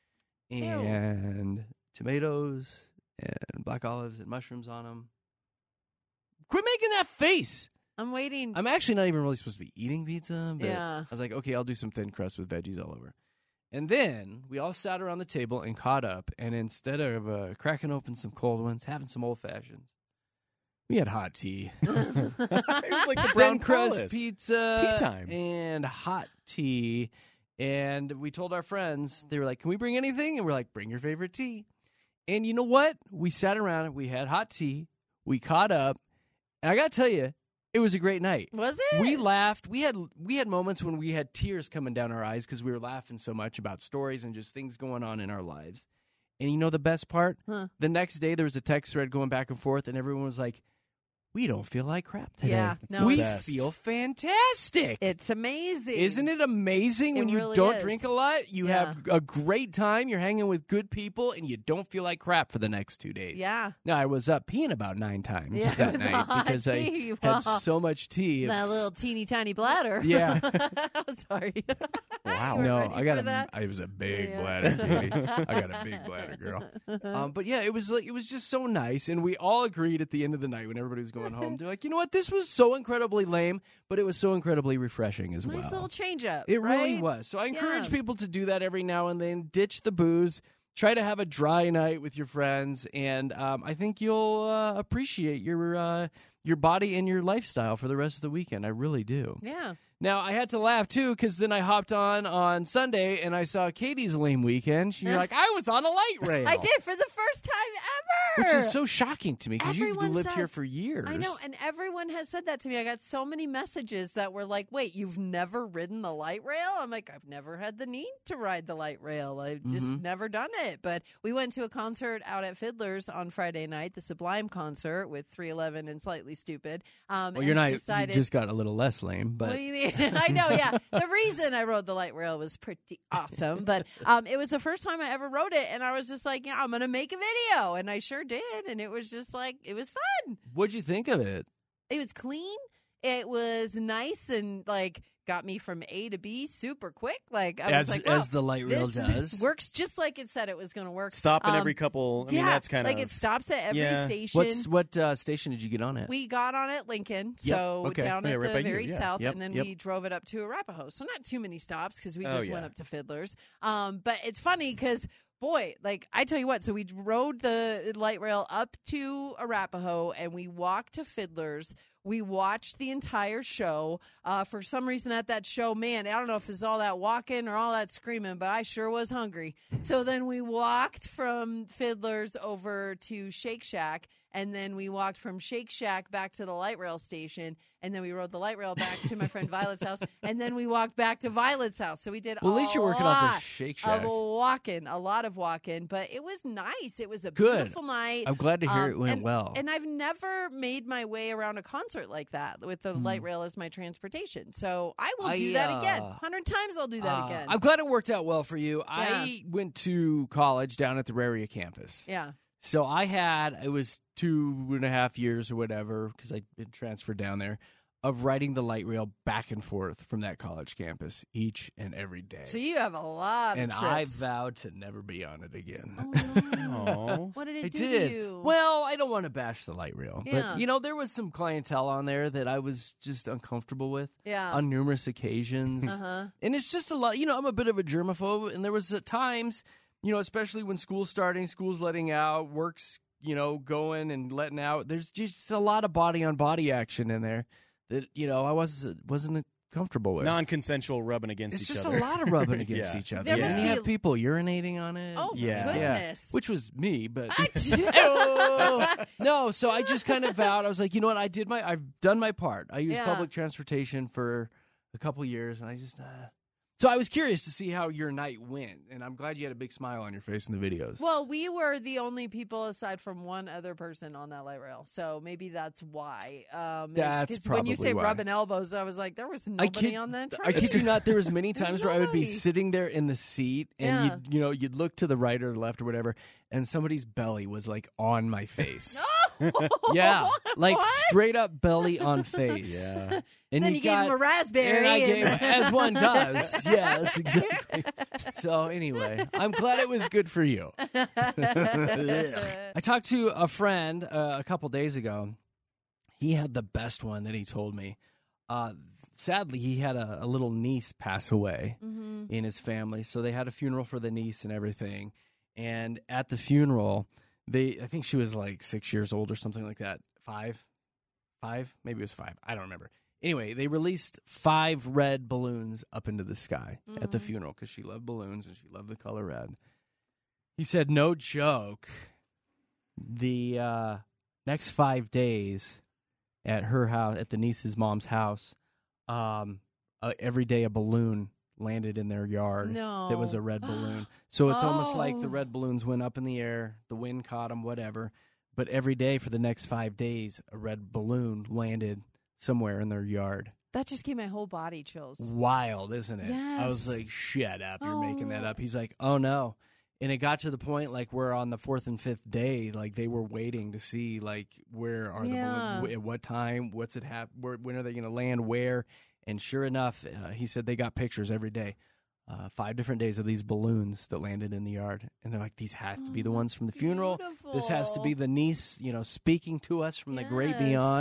and tomatoes and black olives and mushrooms on them. Quit making that face. I'm waiting. I'm actually not even really supposed to be eating pizza, but Yeah. I was like, okay, I'll do some thin crust with veggies all over. And then we all sat around the table and caught up, and instead of cracking open some cold ones, having some old fashions, we had hot tea. It was like the Thin Brown crust Palace. pizza. Tea time. And hot tea. And we told our friends, they were like, can we bring anything? And we're like, bring your favorite tea. And you know what? We sat around and we had hot tea. We caught up. And I got to tell you, it was a great night. Was it? We laughed. We had moments when we had tears coming down our eyes because we were laughing so much about stories and just things going on in our lives. And you know the best part? The next day there was a text thread going back and forth, and everyone was like, we don't feel like crap today. Yeah, no, we it's- feel fantastic. It's amazing. Isn't it amazing when It you really don't is. drink a lot? You have a great time, you're hanging with good people, and you don't feel like crap for the next 2 days. Yeah. Now, I was up peeing about 9 times Yeah, that with night the hot because I tea. had Wow. so much tea. That little teeny tiny bladder. Yeah. I'm sorry. Wow. You weren't No, ready I got for that? it was a big Yeah. bladder, Katie. I got a big bladder, girl. But yeah, it was just so nice, and we all agreed at the end of the night when everybody was going home. They're like, you know what? This was so incredibly lame, but it was so incredibly refreshing as well. Nice little change up. It really right? was. So I encourage Yeah. people to do that every now and then. Ditch the booze. Try to have a dry night with your friends, and I think you'll appreciate your body and your lifestyle for the rest of the weekend. I really do. Yeah. Now, I had to laugh, too, because then I hopped on Sunday, and I saw Katie's lame weekend. You're like, I was on a light rail. I did for the first time ever. Which is so shocking to me, because you've lived here for years. I know, and everyone has said that to me. I got so many messages that were like, wait, you've never ridden the light rail? I'm like, I've never had the need to ride the light rail. I've just never done it. But we went to a concert out at Fiddler's on Friday night, the Sublime concert with 311 and Slightly Stupid. Well, you're not, you just got a little less lame. But. What do you mean? I know, yeah. The reason I rode the light rail was pretty awesome, but it was the first time I ever rode it, and I was just like, yeah, I'm going to make a video, and I sure did, and it was just like, it was fun. What'd you think of it? It was clean. It was nice and, like, got me from A to B super quick. Like I was like, as the light rail this works just like it said it was going to work. Stopping every couple. I mean, that's kind of like it stops at every station. What station did you get on at? We got on at Lincoln, so down at right the very south, Yep. and then we drove it up to Arapahoe. So not too many stops because we just went up to Fiddler's. But it's funny because. Boy, like I tell you what, so we rode the light rail up to Arapahoe and we walked to Fiddler's. We watched the entire show. For some reason at that show, man, I don't know if it's all that walking or all that screaming, but I sure was hungry. So then we walked from Fiddler's over to Shake Shack, and then we walked from Shake Shack back to the light rail station, and then we rode the light rail back to my friend Violet's house, and then we walked back to Violet's house. So we did at least you're working off of Shake Shack. A lot of walking, but it was nice. It was a beautiful night. I'm glad to hear it went well. And I've never made my way around a concert like that with the light rail as my transportation. So I will do that again. 100 times I'll do that again. I'm glad it worked out well for you. Yeah. I went to college down at the Raria campus. Yeah. So it was 2.5 years or whatever, because I'd been transferred down there, of riding the light rail back and forth from that college campus each and every day. So you have a lot of trips. And I vowed to never be on it again. Oh, what did it do to you? Well, I don't want to bash the light rail. Yeah. But, there was some clientele on there that I was just uncomfortable with on numerous occasions. And it's just a lot. I'm a bit of a germaphobe, and there was times, especially when school's starting, school's letting out, work's, going and letting out. There's just a lot of body-on-body action in there that, I wasn't comfortable with. Non-consensual rubbing against each other. It's just a lot of rubbing against each other. There And you have people urinating on it. Oh, goodness. Yeah. Which was me, but... No, so I just kind of vowed. I was like, you know what? I've done my part. I used public transportation for a couple years, and I just... So I was curious to see how your night went, and I'm glad you had a big smile on your face in the videos. Well, we were the only people aside from one other person on that light rail, so maybe that's why. That's probably when you say why. rubbing elbows, I was like, there was nobody on that train. I kid you not, there was many times where I would be sitting there in the seat, and you'd look to the right or the left or whatever, and somebody's belly was like on my face. Yeah, like straight up belly on face. Yeah. And then you gave him a raspberry. And I gave, as one does. Yeah, that's exactly. So anyway, I'm glad it was good for you. I talked to a friend a couple days ago. He had the best one that he told me. Sadly, he had a little niece pass away in his family. So they had a funeral for the niece and everything. And at the funeral... I think she was like 6 years old or something like that. Five? Maybe it was 5. I don't remember. Anyway, they released 5 red balloons up into the sky at the funeral because she loved balloons and she loved the color red. He said, no joke, the next 5 days at her house, at the niece's mom's house, every day a balloon landed in their yard that was a red balloon. So it's almost like the red balloons went up in the air, the wind caught them, whatever. But every day for the next 5 days, a red balloon landed somewhere in their yard. That just gave my whole body chills. Wild, isn't it? Yes. I was like, shut up, you're making that up. He's like, oh no. And it got to the point like where on the 4th and 5th day, like they were waiting to see like where are the balloons, at what time, what's it when are they going to land, where? And sure enough, he said they got pictures every day, 5 different days of these balloons that landed in the yard. And they're like, these have to be the ones from the funeral. Beautiful. This has to be the niece, speaking to us from the great beyond.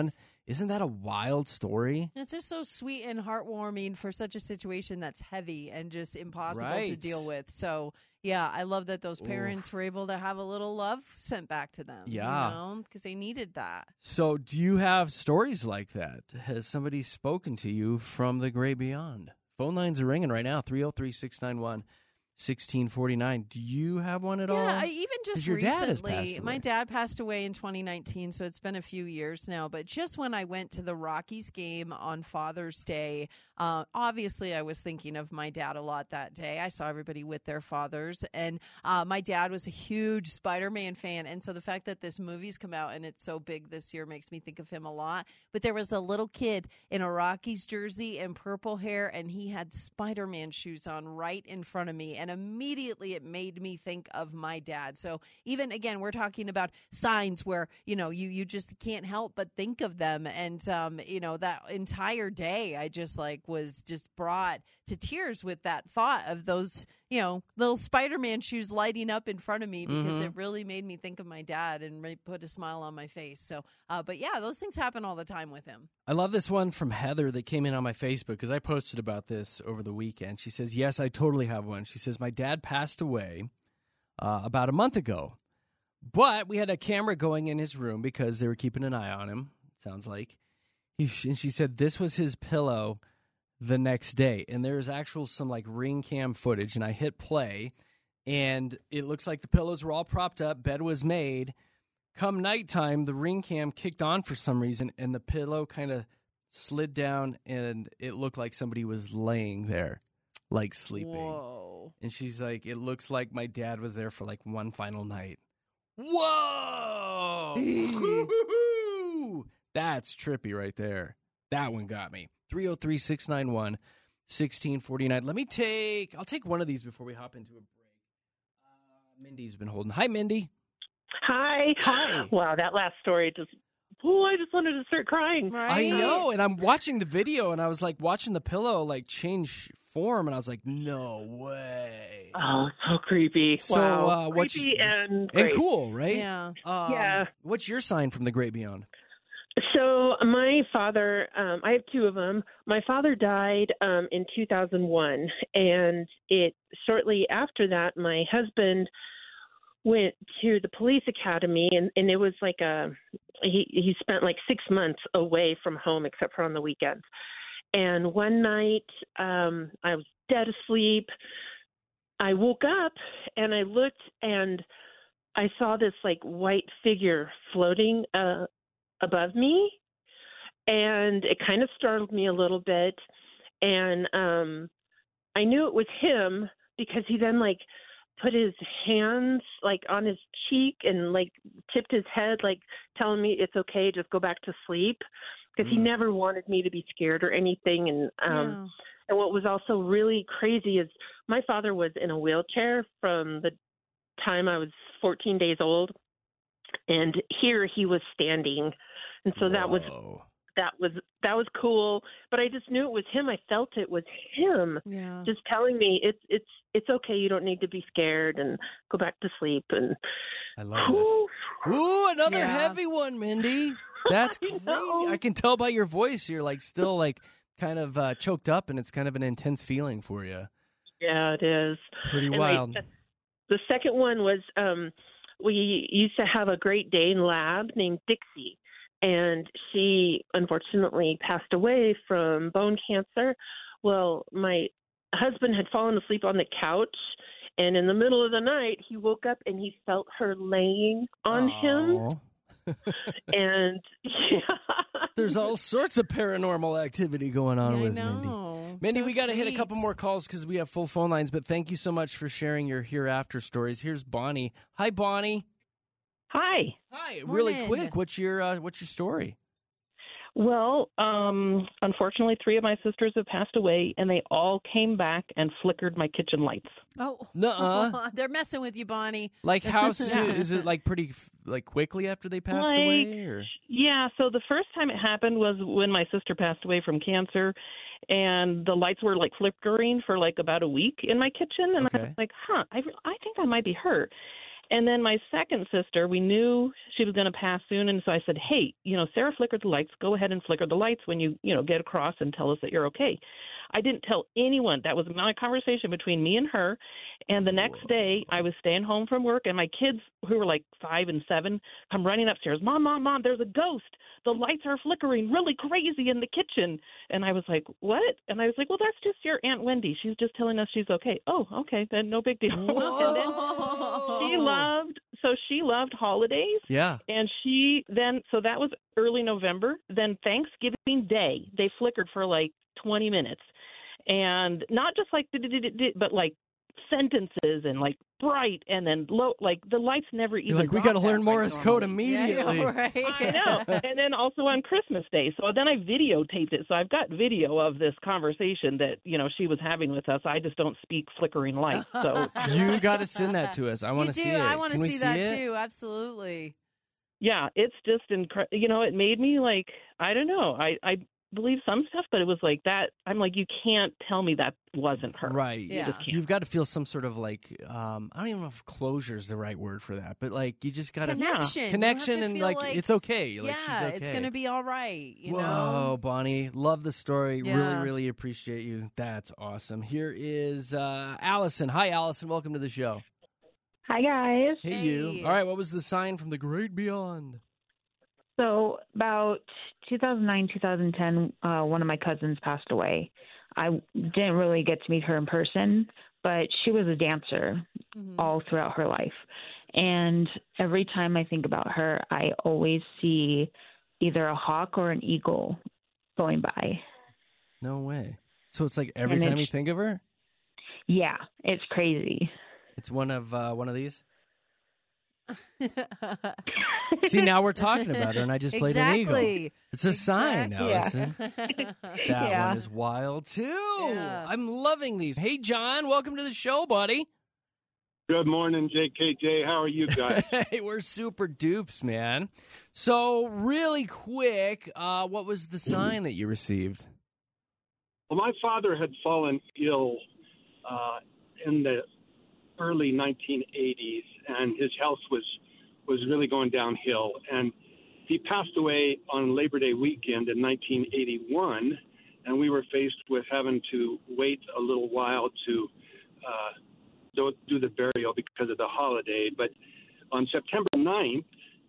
Isn't that a wild story? It's just so sweet and heartwarming for such a situation that's heavy and just impossible to Right. deal with. So, yeah, I love that those parents were able to have a little love sent back to them. Yeah. Because they needed that. So, do you have stories like that? Has somebody spoken to you from the great beyond? Phone lines are ringing right now, 303-691-1649. Do you have one at all? Yeah, I even 'Cause just your dad has recently, passed away. my dad passed away in 2019, so it's been a few years now. But just when I went to the Rockies game on Father's Day, obviously I was thinking of my dad a lot that day. I saw everybody with their fathers, and my dad was a huge Spider-Man fan, and so the fact that this movie's come out and it's so big this year makes me think of him a lot. But there was a little kid in a Rockies jersey and purple hair, and he had Spider-Man shoes on right in front of me, and immediately it made me think of my dad. So even, again, we're talking about signs where, you just can't help but think of them. And, that entire day, I just was just brought to tears with that thought of those, little Spider-Man shoes lighting up in front of me, because it really made me think of my dad and put a smile on my face. So, but yeah, those things happen all the time with him. I love this one from Heather that came in on my Facebook because I posted about this over the weekend. She says, yes, I totally have one. She says, my dad passed away about a month ago, but we had a camera going in his room because they were keeping an eye on him, it sounds like. And she said this was his pillow the next day, and there's some ring cam footage, and I hit play, and it looks like the pillows were all propped up, bed was made. Come nighttime, the ring cam kicked on for some reason, and the pillow kind of slid down, and it looked like somebody was laying there, sleeping. Whoa. And she's like, it looks like my dad was there for one final night. Whoa! Woo-hoo-hoo! That's trippy right there. That one got me. 303-691-1649. I'll take one of these before we hop into a break. Mindy's been holding. Hi, Mindy. Hi. Hi. Wow, that last story I just wanted to start crying. I know, and I'm watching the video, and I was watching the pillow change form, and I was like, no way. Oh, so creepy. So, wow. Creepy and great. And cool, right? Yeah. Yeah. What's your sign from the great beyond? So my father, I have two of them. My father died in 2001, and shortly after that, my husband went to the police academy, and it was he spent 6 months away from home except for on the weekends. And one night I was dead asleep. I woke up and I looked and I saw this white figure floating above me, and it kind of startled me a little bit. And I knew it was him because he then put his hands on his cheek and tipped his head, telling me it's okay, just go back to sleep, because he never wanted me to be scared or anything. And and what was also really crazy is my father was in a wheelchair from the time I was 14 days old, and here he was standing, and so that was cool. But I just knew it was him. I felt it was him, just telling me it's okay. You don't need to be scared, and go back to sleep. And I love this. Ooh, another heavy one, Mindy. That's crazy. I can tell by your voice you're still kind of choked up, and it's kind of an intense feeling for you. Yeah, it is. Pretty wild. The second one was we used to have a Great Dane lab named Dixie, and she unfortunately passed away from bone cancer. Well, my husband had fallen asleep on the couch, and in the middle of the night, he woke up and he felt her laying on him. And there's all sorts of paranormal activity going on with Mindy. Mindy, so we got to hit a sweet. couple more calls because we have full phone lines, but thank you so much for sharing your hereafter stories. Here's Bonnie. Hi, Bonnie. Hi. Hi. Really quick, what's your story? Well, unfortunately, 3 of my sisters have passed away, and they all came back and flickered my kitchen lights. Oh, nuh-uh. They're messing with you, Bonnie. How soon? Is it pretty quickly after they passed away? Or? Yeah, so the first time it happened was when my sister passed away from cancer, and the lights were flickering for about a week in my kitchen, and I was like, I think that might be her. And then my second sister, we knew she was going to pass soon. And so I said, hey, Sarah flickered the lights. Go ahead and flicker the lights when you get across and tell us that you're okay. I didn't tell anyone. That was my conversation between me and her. And the next day, I was staying home from work, and my kids, who were like 5 and 7, come running upstairs. Mom, there's a ghost. The lights are flickering really crazy in the kitchen. And I was like, what? And I was like, well, that's just your Aunt Wendy. She's just telling us she's okay. Oh, okay, then no big deal. And then she loved holidays. Yeah. And so that was early November. Then Thanksgiving Day, they flickered for like 20 minutes. And not just like, but like sentences and like bright and then low, like the lights never even. You're like, we got to learn Morse code immediately. Yeah, right. I know. And then also on Christmas Day. So then I videotaped it. So I've got video of this conversation that, she was having with us. I just don't speak flickering lights. So you got to send that to us. I want to see it. I want to see that it? too. Absolutely. Yeah, it's just incredible. It made me like, I don't know. I believe some stuff, but it was like that. I'm like, you can't tell me that wasn't her. Right. Yeah. You've got to feel some sort of like, I don't even know if closure is the right word for that, but like you just got to connection and like it's okay. Like, she's okay. It's going to be all right. You Whoa, know? Bonnie. Love the story. Yeah. Really, really appreciate you. That's awesome. Here is Allison. Hi, Allison. Welcome to the show. Hi, guys. Hey, you. All right. What was the sign from the great beyond? So about 2009, 2010, one of my cousins passed away. I didn't really get to meet her in person, but she was a dancer all throughout her life. And every time I think about her, I always see either a hawk or an eagle going by. No way. So it's like every time you think of her? Yeah, it's crazy. It's one of these? See, now we're talking about her, and I just played an eagle. It's a sign, Allison. That one is wild, too. Yeah. I'm loving these. Hey, John, welcome to the show, buddy. Good morning, JKJ. How are you guys? Hey, we're super dupes, man. So, really quick, what was the sign that you received? Well, my father had fallen ill in the early 1980s, and his health was really going downhill. And he passed away on Labor Day weekend in 1981, and we were faced with having to wait a little while to do the burial because of the holiday. But on September 9th,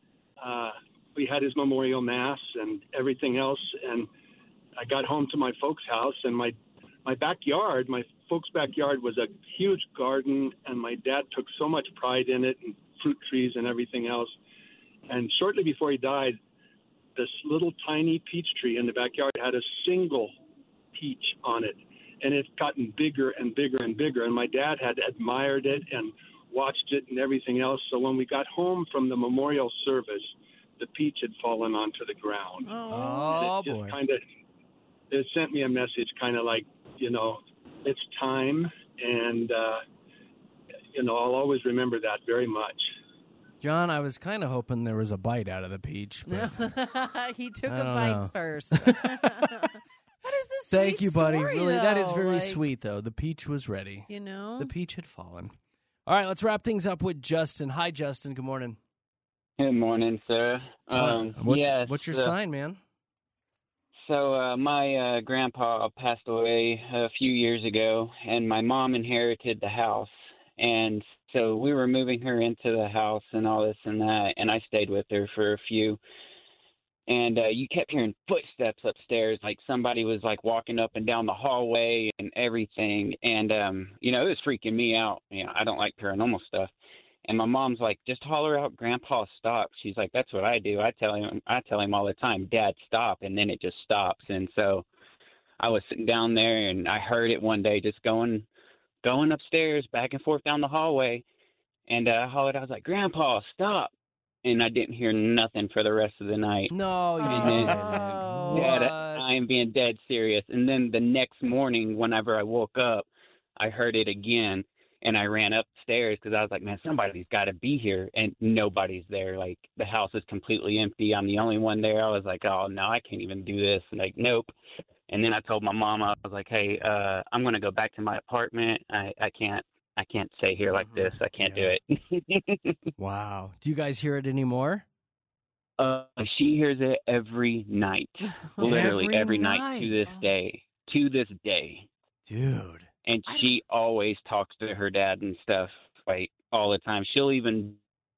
we had his memorial mass and everything else, and I got home to my folks' house, and my backyard, my folks' backyard was a huge garden, and my dad took so much pride in it, and fruit trees and everything else. And shortly before he died, this little tiny peach tree in the backyard had a single peach on it, and it's gotten bigger and bigger and bigger. And my dad had admired it and watched it and everything else. So when we got home from the memorial service, the peach had fallen onto the ground. Oh, it boy. It sent me a message kind of like, it's time, and, I'll always remember that very much. John, I was kind of hoping there was a bite out of the peach. But he took a bite first. That is a sweet Thank you, buddy. story, Really, that is though. very sweet, though. The peach was ready. The peach had fallen. All right, let's wrap things up with Justin. Hi, Justin. Good morning. Good morning, sir. What's your sign, man? So my grandpa passed away a few years ago, and my mom inherited the house. And so we were moving her into the house and all this and that, and I stayed with her for a few. And you kept hearing footsteps upstairs, like somebody was like walking up and down the hallway and everything. And, it was freaking me out. I don't like paranormal stuff. And my mom's like, just holler out, Grandpa, stop. She's like, that's what I do. I tell him all the time, Dad, stop. And then it just stops. And so I was sitting down there, and I heard it one day just going upstairs, back and forth down the hallway. And I hollered, I was like, Grandpa, stop. And I didn't hear nothing for the rest of the night. No, you didn't. Dad, I am being dead serious. And then the next morning, whenever I woke up, I heard it again. And I ran upstairs because I was like, man, somebody's got to be here. And nobody's there. Like, the house is completely empty. I'm the only one there. I was like, oh, no, I can't even do this. And like, nope. And then I told my mom, I was like, hey, I'm going to go back to my apartment. I I can't stay here like this. I can't do it. Wow. Do you guys hear it anymore? She hears it every night, literally every night to this day. To this day, dude. And she always talks to her dad and stuff, like all the time. She'll even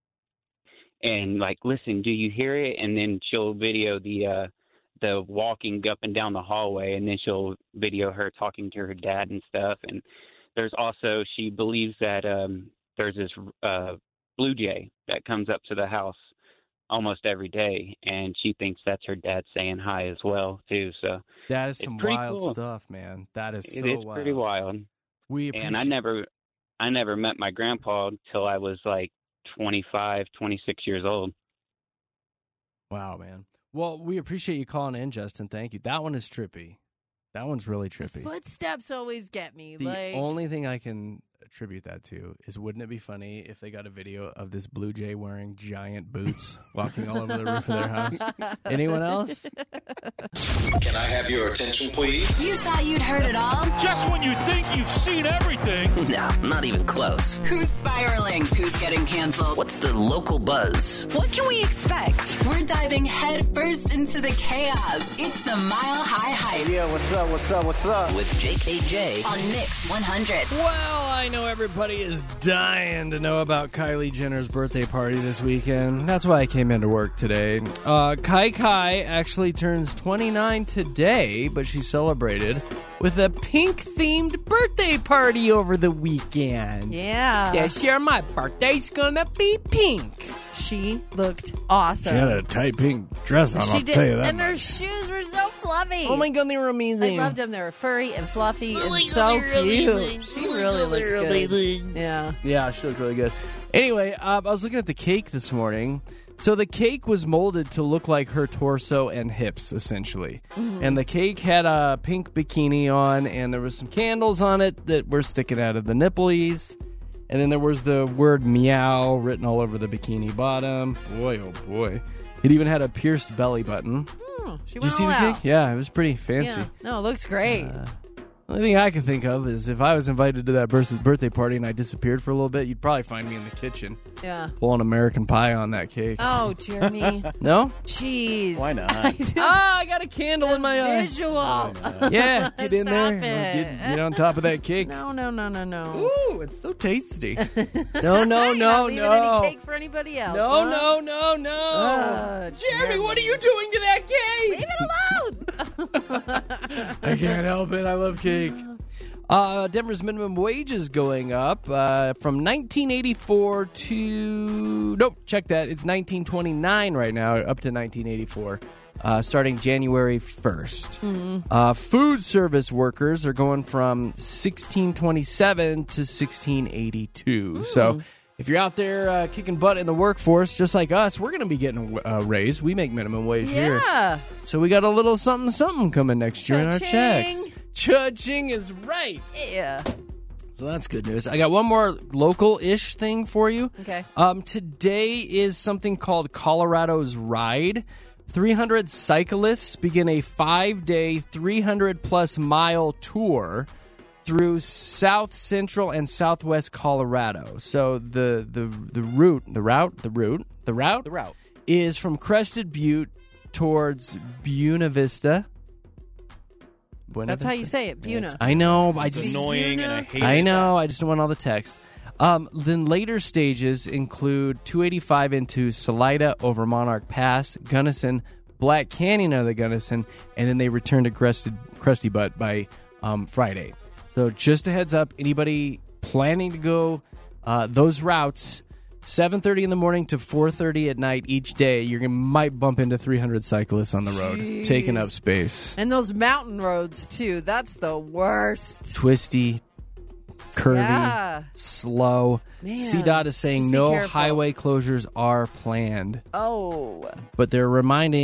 like, listen, do you hear it? And then she'll video the walking up and down the hallway, and then she'll video her talking to her dad and stuff. And there's also, she believes that there's this blue jay that comes up to the house almost every day, and she thinks that's her dad saying hi as well too. So that is some wild cool stuff, man. That is so it's wild. pretty wild. And I never met my grandpa until I was like 25, 26 years old. Wow, man. Well, we appreciate you calling in, Justin. Thank you. That one is trippy. That one's really trippy. Footsteps always get me. The only thing I can attribute that to is, wouldn't it be funny if they got a video of this blue jay wearing giant boots walking all over the roof of their house? Anyone else? Can I have your attention, please? You thought you'd heard it all? Just when you think you've seen everything. No, not even close. Who's spiraling? Who's getting canceled? What's the local buzz? What can we expect? We're diving headfirst into the chaos. It's the Mile High Hype. Yeah, what's up? With JKJ on Mix 100. Well, I know everybody is dying to know about Kylie Jenner's birthday party this weekend. That's why I came into work today. Kai actually turns 29 today, but she celebrated with a pink-themed birthday party over the weekend. Yeah. This year, my birthday's gonna be pink. She looked awesome. She had a tight pink dress on, I'll tell you that. And her shoes were so fluffy. Oh my God, they were amazing. I loved them. They were furry and fluffy and so cute. She really looks good. Yeah. Yeah, she looked really good. Anyway, I was looking at the cake this morning. So the cake was molded to look like her torso and hips, essentially. Mm-hmm. And the cake had a pink bikini on, and there was some candles on it that were sticking out of the nipples. And then there was the word meow written all over the bikini bottom. Boy, oh boy. It even had a pierced belly button. She Did you went see all the out. cake? Yeah, it was pretty fancy. Yeah. No, it looks great. The only thing I can think of is if I was invited to that birthday party and I disappeared for a little bit, you'd probably find me in the kitchen. Yeah. Pulling American Pie on that cake. Oh, dear me. No? Jeez. Why not? I got a candle in my eye. Visual. Yeah, get in there. It. Get on top of that cake. No. Ooh, it's so tasty. Not No. leaving any cake for anybody else. No. Jeremy, what are you doing to that cake? Leave it alone. I can't help it. I love cake. Denver's minimum wage is going up from 1984 to... Nope, check that. It's 1929 right now, up to 1984, starting January 1st. Mm-hmm. Food service workers are going from 1627 to 1682. So if you're out there kicking butt in the workforce, just like us, we're going to be getting a raise. We make minimum wage here. Yeah. So we got a little something coming next year in our Cha-ching. checks. Cha-ching is right. Yeah. So that's good news. I got one more local-ish thing for you. Okay. Today is something called Colorado's Ride. 300 cyclists begin a 5-day, 300-plus mile tour through South Central and Southwest Colorado. So the route is from Crested Butte towards Buena Vista. That's how you say it, Buna. I know. It's annoying, and I hate it. I know. I just don't want all the text. Then later stages include 285 into Salida over Monarch Pass, Gunnison, Black Canyon of the Gunnison, and then they return to Krusty Butte by Friday. So just a heads up, anybody planning to go those routes, 7:30 in the morning to 4:30 at night each day, you might bump into 300 cyclists on the road, taking up space. And those mountain roads, too. That's the worst. Twisty, curvy, slow. Man, CDOT is saying just be no careful. highway closures are planned. Oh. But they're reminding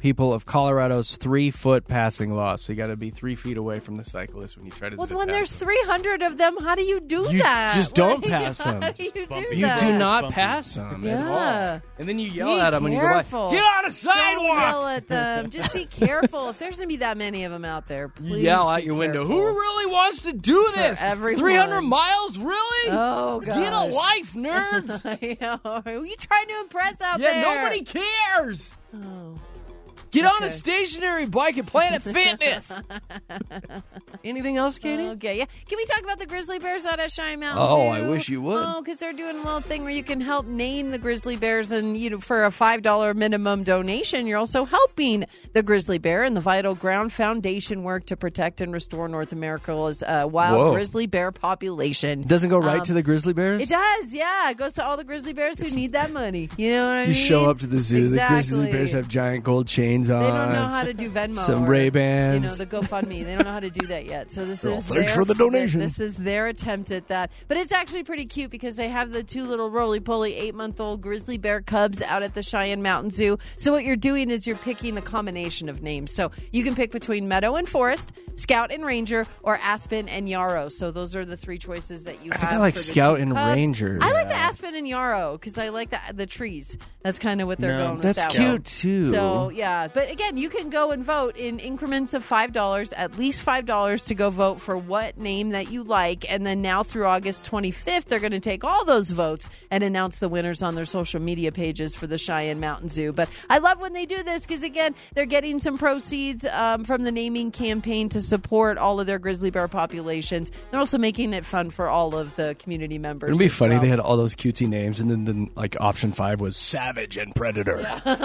people of Colorado's 3-foot passing law. So you got to be 3 feet away from the cyclist when you try to Well, zip when past there's them. 300 of them, how do you do You that? just don't Like, pass them. How do you do You that? do not pass them at Yeah. all. And then you yell Be at them when you go by. careful. Get on a sidewalk! Don't yell at them. Just be careful. If there's going to be that many of them out there, You please yell be out your window. careful. Who really wants to do For this? everyone. 300 miles? Really? Oh, gosh. Get a life, nerds. I know. Who are you trying to impress out Yeah, there? nobody cares. Oh. Get on a stationary bike at Planet Fitness. Anything else, Katie? Okay, yeah. Can we talk about the grizzly bears out at Cheyenne Mountain Oh, Zoo? I wish you would. Oh, because they're doing a little thing where you can help name the grizzly bears, and for a $5 minimum donation, you're also helping the grizzly bear and the Vital Ground Foundation work to protect and restore North America's wild Whoa. grizzly bear population. It doesn't go right to the grizzly bears? It does, yeah. It goes to all the grizzly bears who need that money. You know what I mean? You show up to the zoo. Exactly. The grizzly bears have giant gold chains on. They don't know how to do Venmo. Some or, Ray-Bans. The GoFundMe. They don't know how to do that yet. So this Well, is thanks their, for the donation. This is their attempt at that. But it's actually pretty cute because they have the 2 little roly-poly 8-month-old grizzly bear cubs out at the Cheyenne Mountain Zoo. So what you're doing is you're picking the combination of names. So you can pick between Meadow and Forest, Scout and Ranger, or Aspen and Yarrow. So those are the 3 choices that you I have. think I like for the Scout 2 and cubs. Ranger. I like the Aspen and Yarrow because I like the trees. That's kind of what they're going with. That's that cute, one. too. So, yeah. But again, you can go and vote in increments of $5, at least $5 to go vote for what name that you like. And then now through August 25th, they're going to take all those votes and announce the winners on their social media pages for the Cheyenne Mountain Zoo. But I love when they do this because, again, they're getting some proceeds from the naming campaign to support all of their grizzly bear populations. They're also making it fun for all of the community members. It'd be as funny. well. They had all those cutesy names, and then like option 5 was Savage and Predator.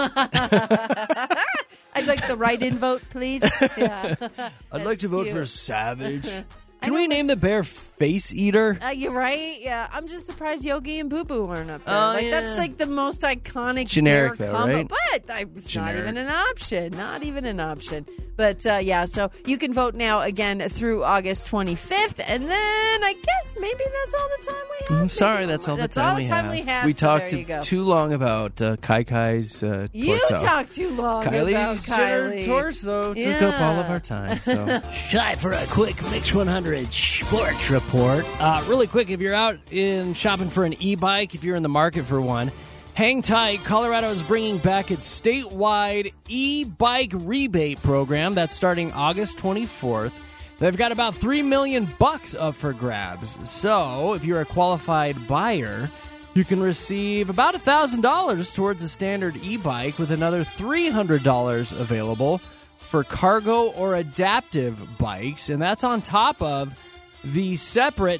I'd like the write-in vote, please. Yeah. I'd like to vote cute. for Savage. Can we name the bear Face Eater? You're right. Yeah, I'm just surprised Yogi and Boo Boo aren't up there. Oh, like yeah. that's like the most iconic Generic, bear though, combo. right? But it's Generic. not even an option. Not even an option. But yeah, so you can vote now again through August 25th, and then I guess maybe that's all the time we have. I'm sorry, that's all the time we have. We so talked there you go. too long about Kai Kai's torso. You talked too long about Kylie's Kylie. torso took up all of our time. So time for a quick Mix 100 sports report. Really quick, if you're out in shopping for an e-bike, if you're in the market for one, hang tight. Colorado is bringing back its statewide e-bike rebate program. That's starting August 24th. They've got about $3 million up for grabs. So if you're a qualified buyer, you can receive about $1,000 towards a standard e-bike with another $300 available for cargo or adaptive bikes. And that's on top of the separate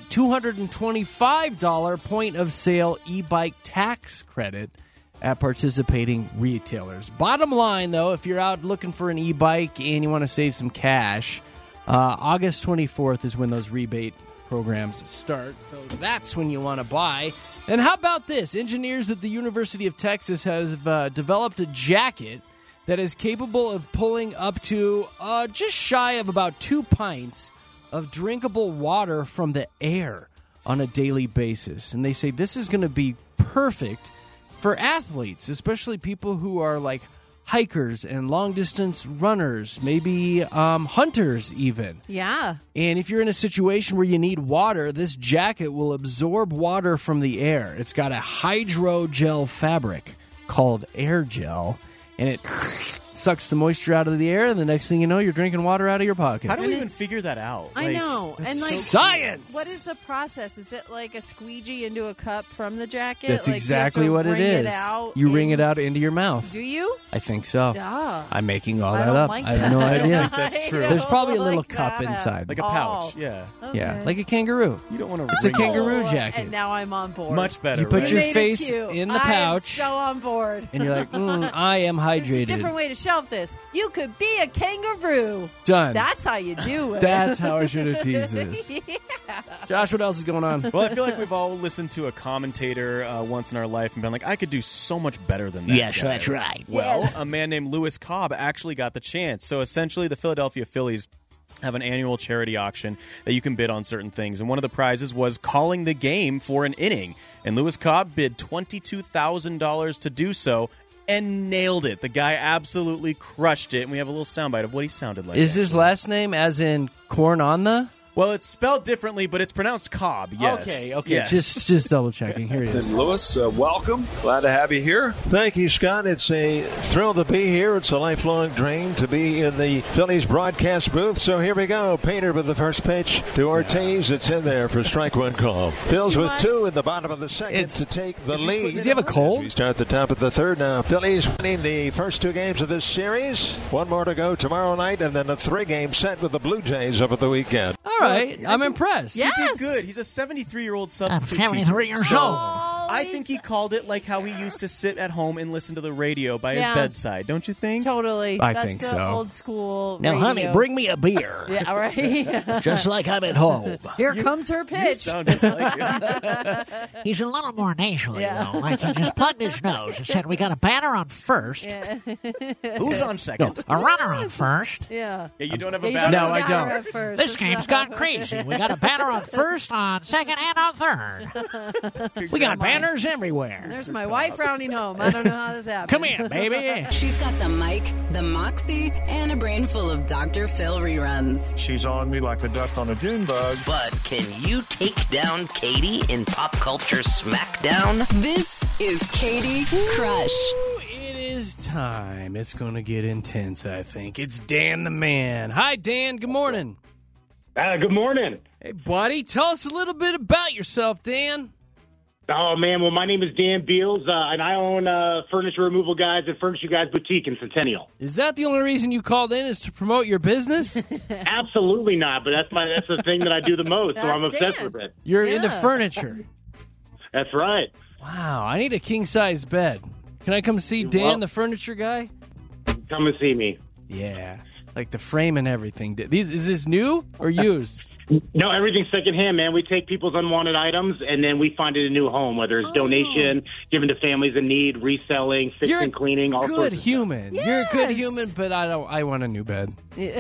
$225 point-of-sale e-bike tax credit at participating retailers. Bottom line, though, if you're out looking for an e-bike and you want to save some cash, August 24th is when those rebate programs start, so that's when you want to buy. And how about this? Engineers at the University of Texas have developed a jacket that is capable of pulling up to just shy of about 2 pints of drinkable water from the air on a daily basis. And they say this is going to be perfect for athletes, especially people who are like hikers and long-distance runners, maybe hunters even. Yeah. And if you're in a situation where you need water, this jacket will absorb water from the air. It's got a hydrogel fabric called Air Gel, and it sucks the moisture out of the air, and the next thing you know, you're drinking water out of your pockets. How do we even figure that out? I know. And like science! What is the process? Is it like a squeegee into a cup from the jacket? That's like exactly you have what to it wring is. out You wring it out into your mouth. Do you? I think so. Yeah. I'm making all I that don't up. like I have no that. idea. That's true. There's probably a little like cup that inside. Like a pouch, yeah. Yeah, like a kangaroo. You don't want to It's a kangaroo jacket. And now I'm on board. Much better, You put right? your made it face cute. in the I'm pouch, so on board. and you're like, I am There's a hydrated. different way to shelf this. You could be a kangaroo. Done. That's how you do it. That's how I should have teased this. Josh, what else is going on? Well, I feel like we've all listened to a commentator once in our life and been like, I could do so much better than that. Yes, guy. that's right. Well, a man named Lewis Cobb actually got the chance. So essentially, the Philadelphia Phillies have an annual charity auction that you can bid on certain things. And one of the prizes was calling the game for an inning. And Lewis Cobb bid $22,000 to do so and nailed it. The guy absolutely crushed it, and we have a little soundbite of what he sounded like. Is his last name as in corn on the? Well, it's spelled differently, but it's pronounced Cobb, yes. Okay. Yes. Just double checking. Here he is. And Lewis, welcome. Glad to have you here. Thank you, Scott. It's a thrill to be here. It's a lifelong dream to be in the Phillies broadcast booth. So here we go. Painter with the first pitch to Ortiz. It's in there for strike one call. Phil's with 2 in the bottom of the second to take the lead. Does he have a cold? As we start the top of the third now. Phillies winning the first 2 games of this series. 1 more to go tomorrow night, and then a 3-game set with the Blue Jays over the weekend. All right. I'm impressed. He did good. He's a 73-year-old substitute I'm 73 years teacher. old. I think he called it like how he used to sit at home and listen to the radio by his bedside. Don't you think? Totally. I That's think the so. Old school Now, radio. honey, bring me a beer. Yeah, right. Just like I'm at home. Here comes her You pitch. sound just like him. He's a little more nasally, though. Like he just plugged his nose and said, we got a batter on first. Yeah. Who's on second? A runner on first. Yeah. Yeah, you don't have a Yeah, you batter. No, I don't. at first. This game's gone crazy. We got a batter on first, on second, and on third. We got banners everywhere. There's my wife rounding home. I don't know how this happened. Come here, baby. She's got the mic, the moxie, and a brain full of Dr. Phil reruns. She's on me like a duck on a June bug. But can you take down Katie in Pop Culture Smackdown? This is Katie Crush. It is time. It's going to get intense, I think. It's Dan the Man. Hi, Dan. Good morning. Good morning. Hey, buddy. Tell us a little bit about yourself, Dan. Oh, man. Well, my name is Dan Beals, and I own Furniture Removal Guys and Furniture Guys Boutique in Centennial. Is that the only reason you called in is to promote your business? Absolutely not, but that's the thing that I do the most, so I'm obsessed Dan. with it. You're into furniture. That's right. Wow. I need a king-size bed. Can I come see Dan, the furniture guy? Come and see me. Yeah. Like the frame and everything. Is this new or used? No, everything's secondhand, man. We take people's unwanted items, and then we find it a new home, whether it's donation, given to families in need, reselling, fixing, cleaning, all sorts Good of human. Yes. You're a good human, but I want a new bed.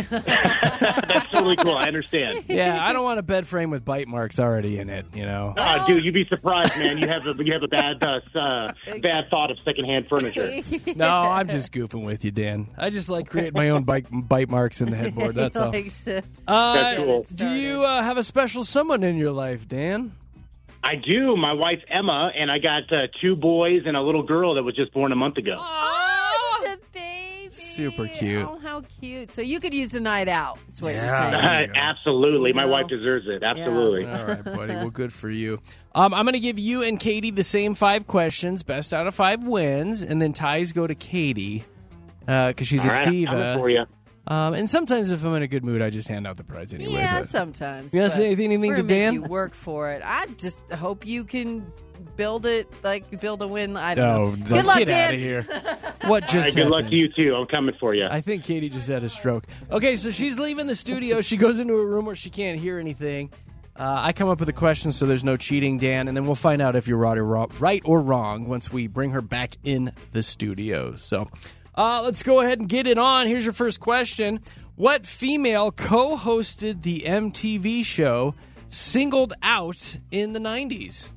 That's totally cool. I understand. Yeah, I don't want a bed frame with bite marks already in it, you know. Oh, dude, you'd be surprised, man. You have a bad thought of secondhand furniture. No, I'm just goofing with you, Dan. I just like creating my own bite marks in the headboard. That's all. That's cool. Do you have a special someone in your life, Dan? I do. My wife, Emma, and I got 2 boys and a little girl that was just born a month ago. Oh, just a baby. Super cute. Oh, how cute. So you could use a night out, is what you're Yeah. saying. Absolutely. My wife deserves it. Absolutely. All right, buddy. Well, good for you. I'm going to give you and Katie the same 5 questions. Best out of 5 wins, and then ties go to Katie because she's All a right, diva. I'm coming for you. And sometimes if I'm in a good mood, I just hand out the prize anyway. Yeah, but- sometimes. You want but to say anything we're to gonna make Dan? you work for it. I just hope you can build a win. I don't know. Good luck, get Dan. out of here. What just All right, good luck happened? to you, too. I'm coming for you. I think Katie just had a stroke. Okay, so she's leaving the studio. She goes into a room where she can't hear anything. I come up with a question, so there's no cheating, Dan, and then we'll find out if you're right or wrong once we bring her back in the studio. So let's go ahead and get it on. Here's your first question. What female co-hosted the MTV show Singled Out in the 90s?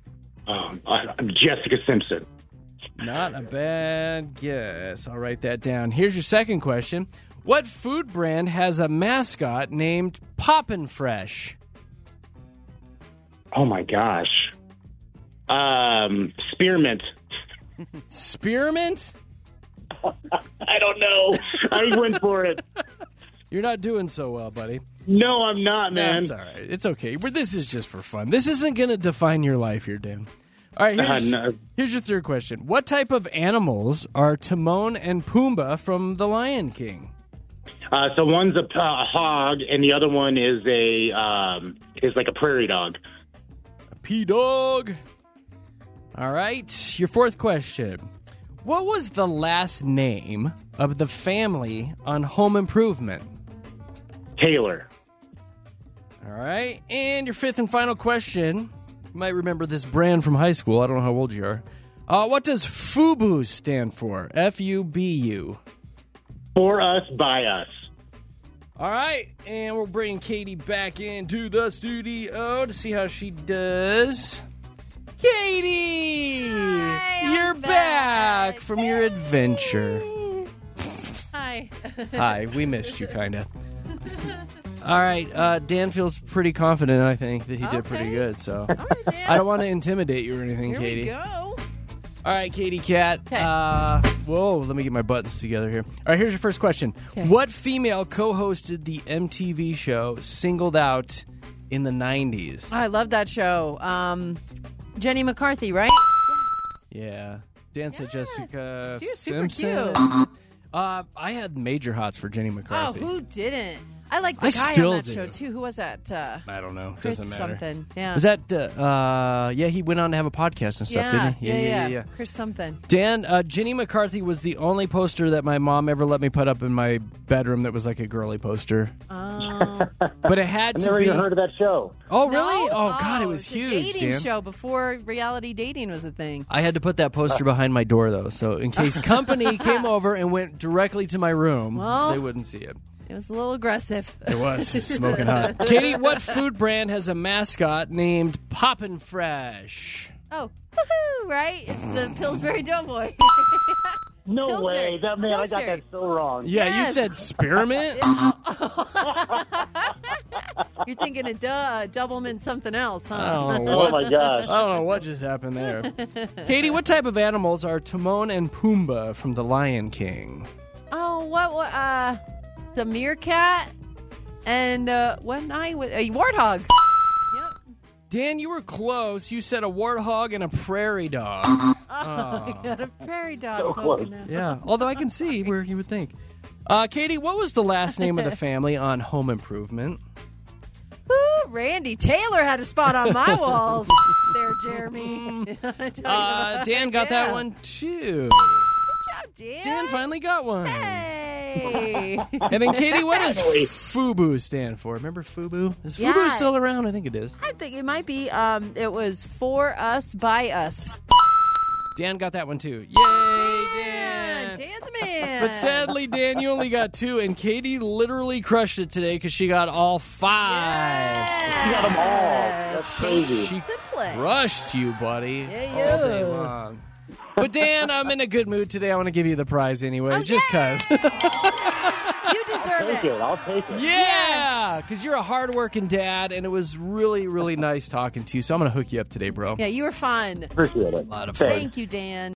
Jessica Simpson. Not a bad guess. I'll write that down. Here's your second question. What food brand has a mascot named Poppin' Fresh? Oh, my gosh. Spearmint. Spearmint? I don't know. I went for it. You're not doing so well, buddy. No, I'm not, man. That's all right. It's okay. This is just for fun. This isn't going to define your life here, Dan. All right, here's your third question. What type of animals are Timon and Pumbaa from The Lion King? So one's a hog, and the other one is like a prairie dog. A P-dog. All right, your fourth question. What was the last name of the family on Home Improvement? Taylor. All right, and your fifth and final question. You might remember this brand from high school. I don't know how old you are. What does FUBU stand for? F-U-B-U. For us, by us. All right, and we're bringing Katie back into the studio to see how she does. Katie! You're back from your adventure. Hi. Hi, we missed you, kind of. All right, Dan feels pretty confident, I think, that he did pretty good. So I don't want to intimidate you or anything, Here Katie. we go. All right, Katie Cat. Whoa, let me get my buttons together here. All right, here's your first question. Okay. What female co-hosted the MTV show Singled Out in the 90s? I love that show. Jenny McCarthy, right? Yeah. Dan said Jessica She was super Simpson. cute. I had major hots for Jenny Oh, McCarthy. who didn't? I like the I guy still on that do. show, too. Who was that? I don't know. Chris Doesn't matter. something. Yeah. Was that, he went on to have a podcast and stuff, didn't he? Yeah. Chris something. Dan, Jenny McCarthy was the only poster that my mom ever let me put up in my bedroom that was like a girly poster. But it had I've to never be. even heard of that show. Oh, really? No? Oh, God, it was it's huge, a dating Dan. show before reality dating was a thing. I had to put that poster behind my door, though, so in case company came over and went directly to my room, Well, they wouldn't see it. It was a little aggressive. It was. It was smoking hot. Katie, what food brand has a mascot named Poppin' Fresh? Oh, woohoo, right? It's the Pillsbury Doughboy. No Pillsbury. way. That man, I got Pillsbury. that so wrong. Yeah, Yes. you said spearmint? You're thinking of Doublemint something else, huh? I don't know what, Oh, my gosh. I don't know what just happened there. Katie, what type of animals are Timon and Pumbaa from The Lion King? Oh, what the meerkat and a warthog. Dan, you were close. You said a warthog and a prairie dog. Oh, I got a prairie dog poking out. Yeah, although I can see where you would think. Katie, what was the last name of the family on Home Improvement? Ooh, Randy Taylor had a spot on my walls there, Jeremy. Dan got that one, too. Good job, Dan. Dan finally got one. Hey. And then, Katie, what does FUBU stand for? Remember FUBU? Is FUBU Yeah. still around? I think it is. I think it might be. It was for us, by us. Dan got that one, too. Yay, Dan! Dan the man. But sadly, Dan, you only got 2, and Katie literally crushed it today because she got all 5. You got them all. That's crazy. She To play. crushed you, buddy, Yeah, all day long. But Dan, I'm in a good mood today. I want to give you the prize anyway, Oh, just because. You deserve Take it. I'll take it. Yeah, because you're a hardworking dad, and it was really, really nice talking to you. So I'm going to hook you up today, bro. Yeah, you were fun. Appreciate it. A lot of fun. Thank you, Dan.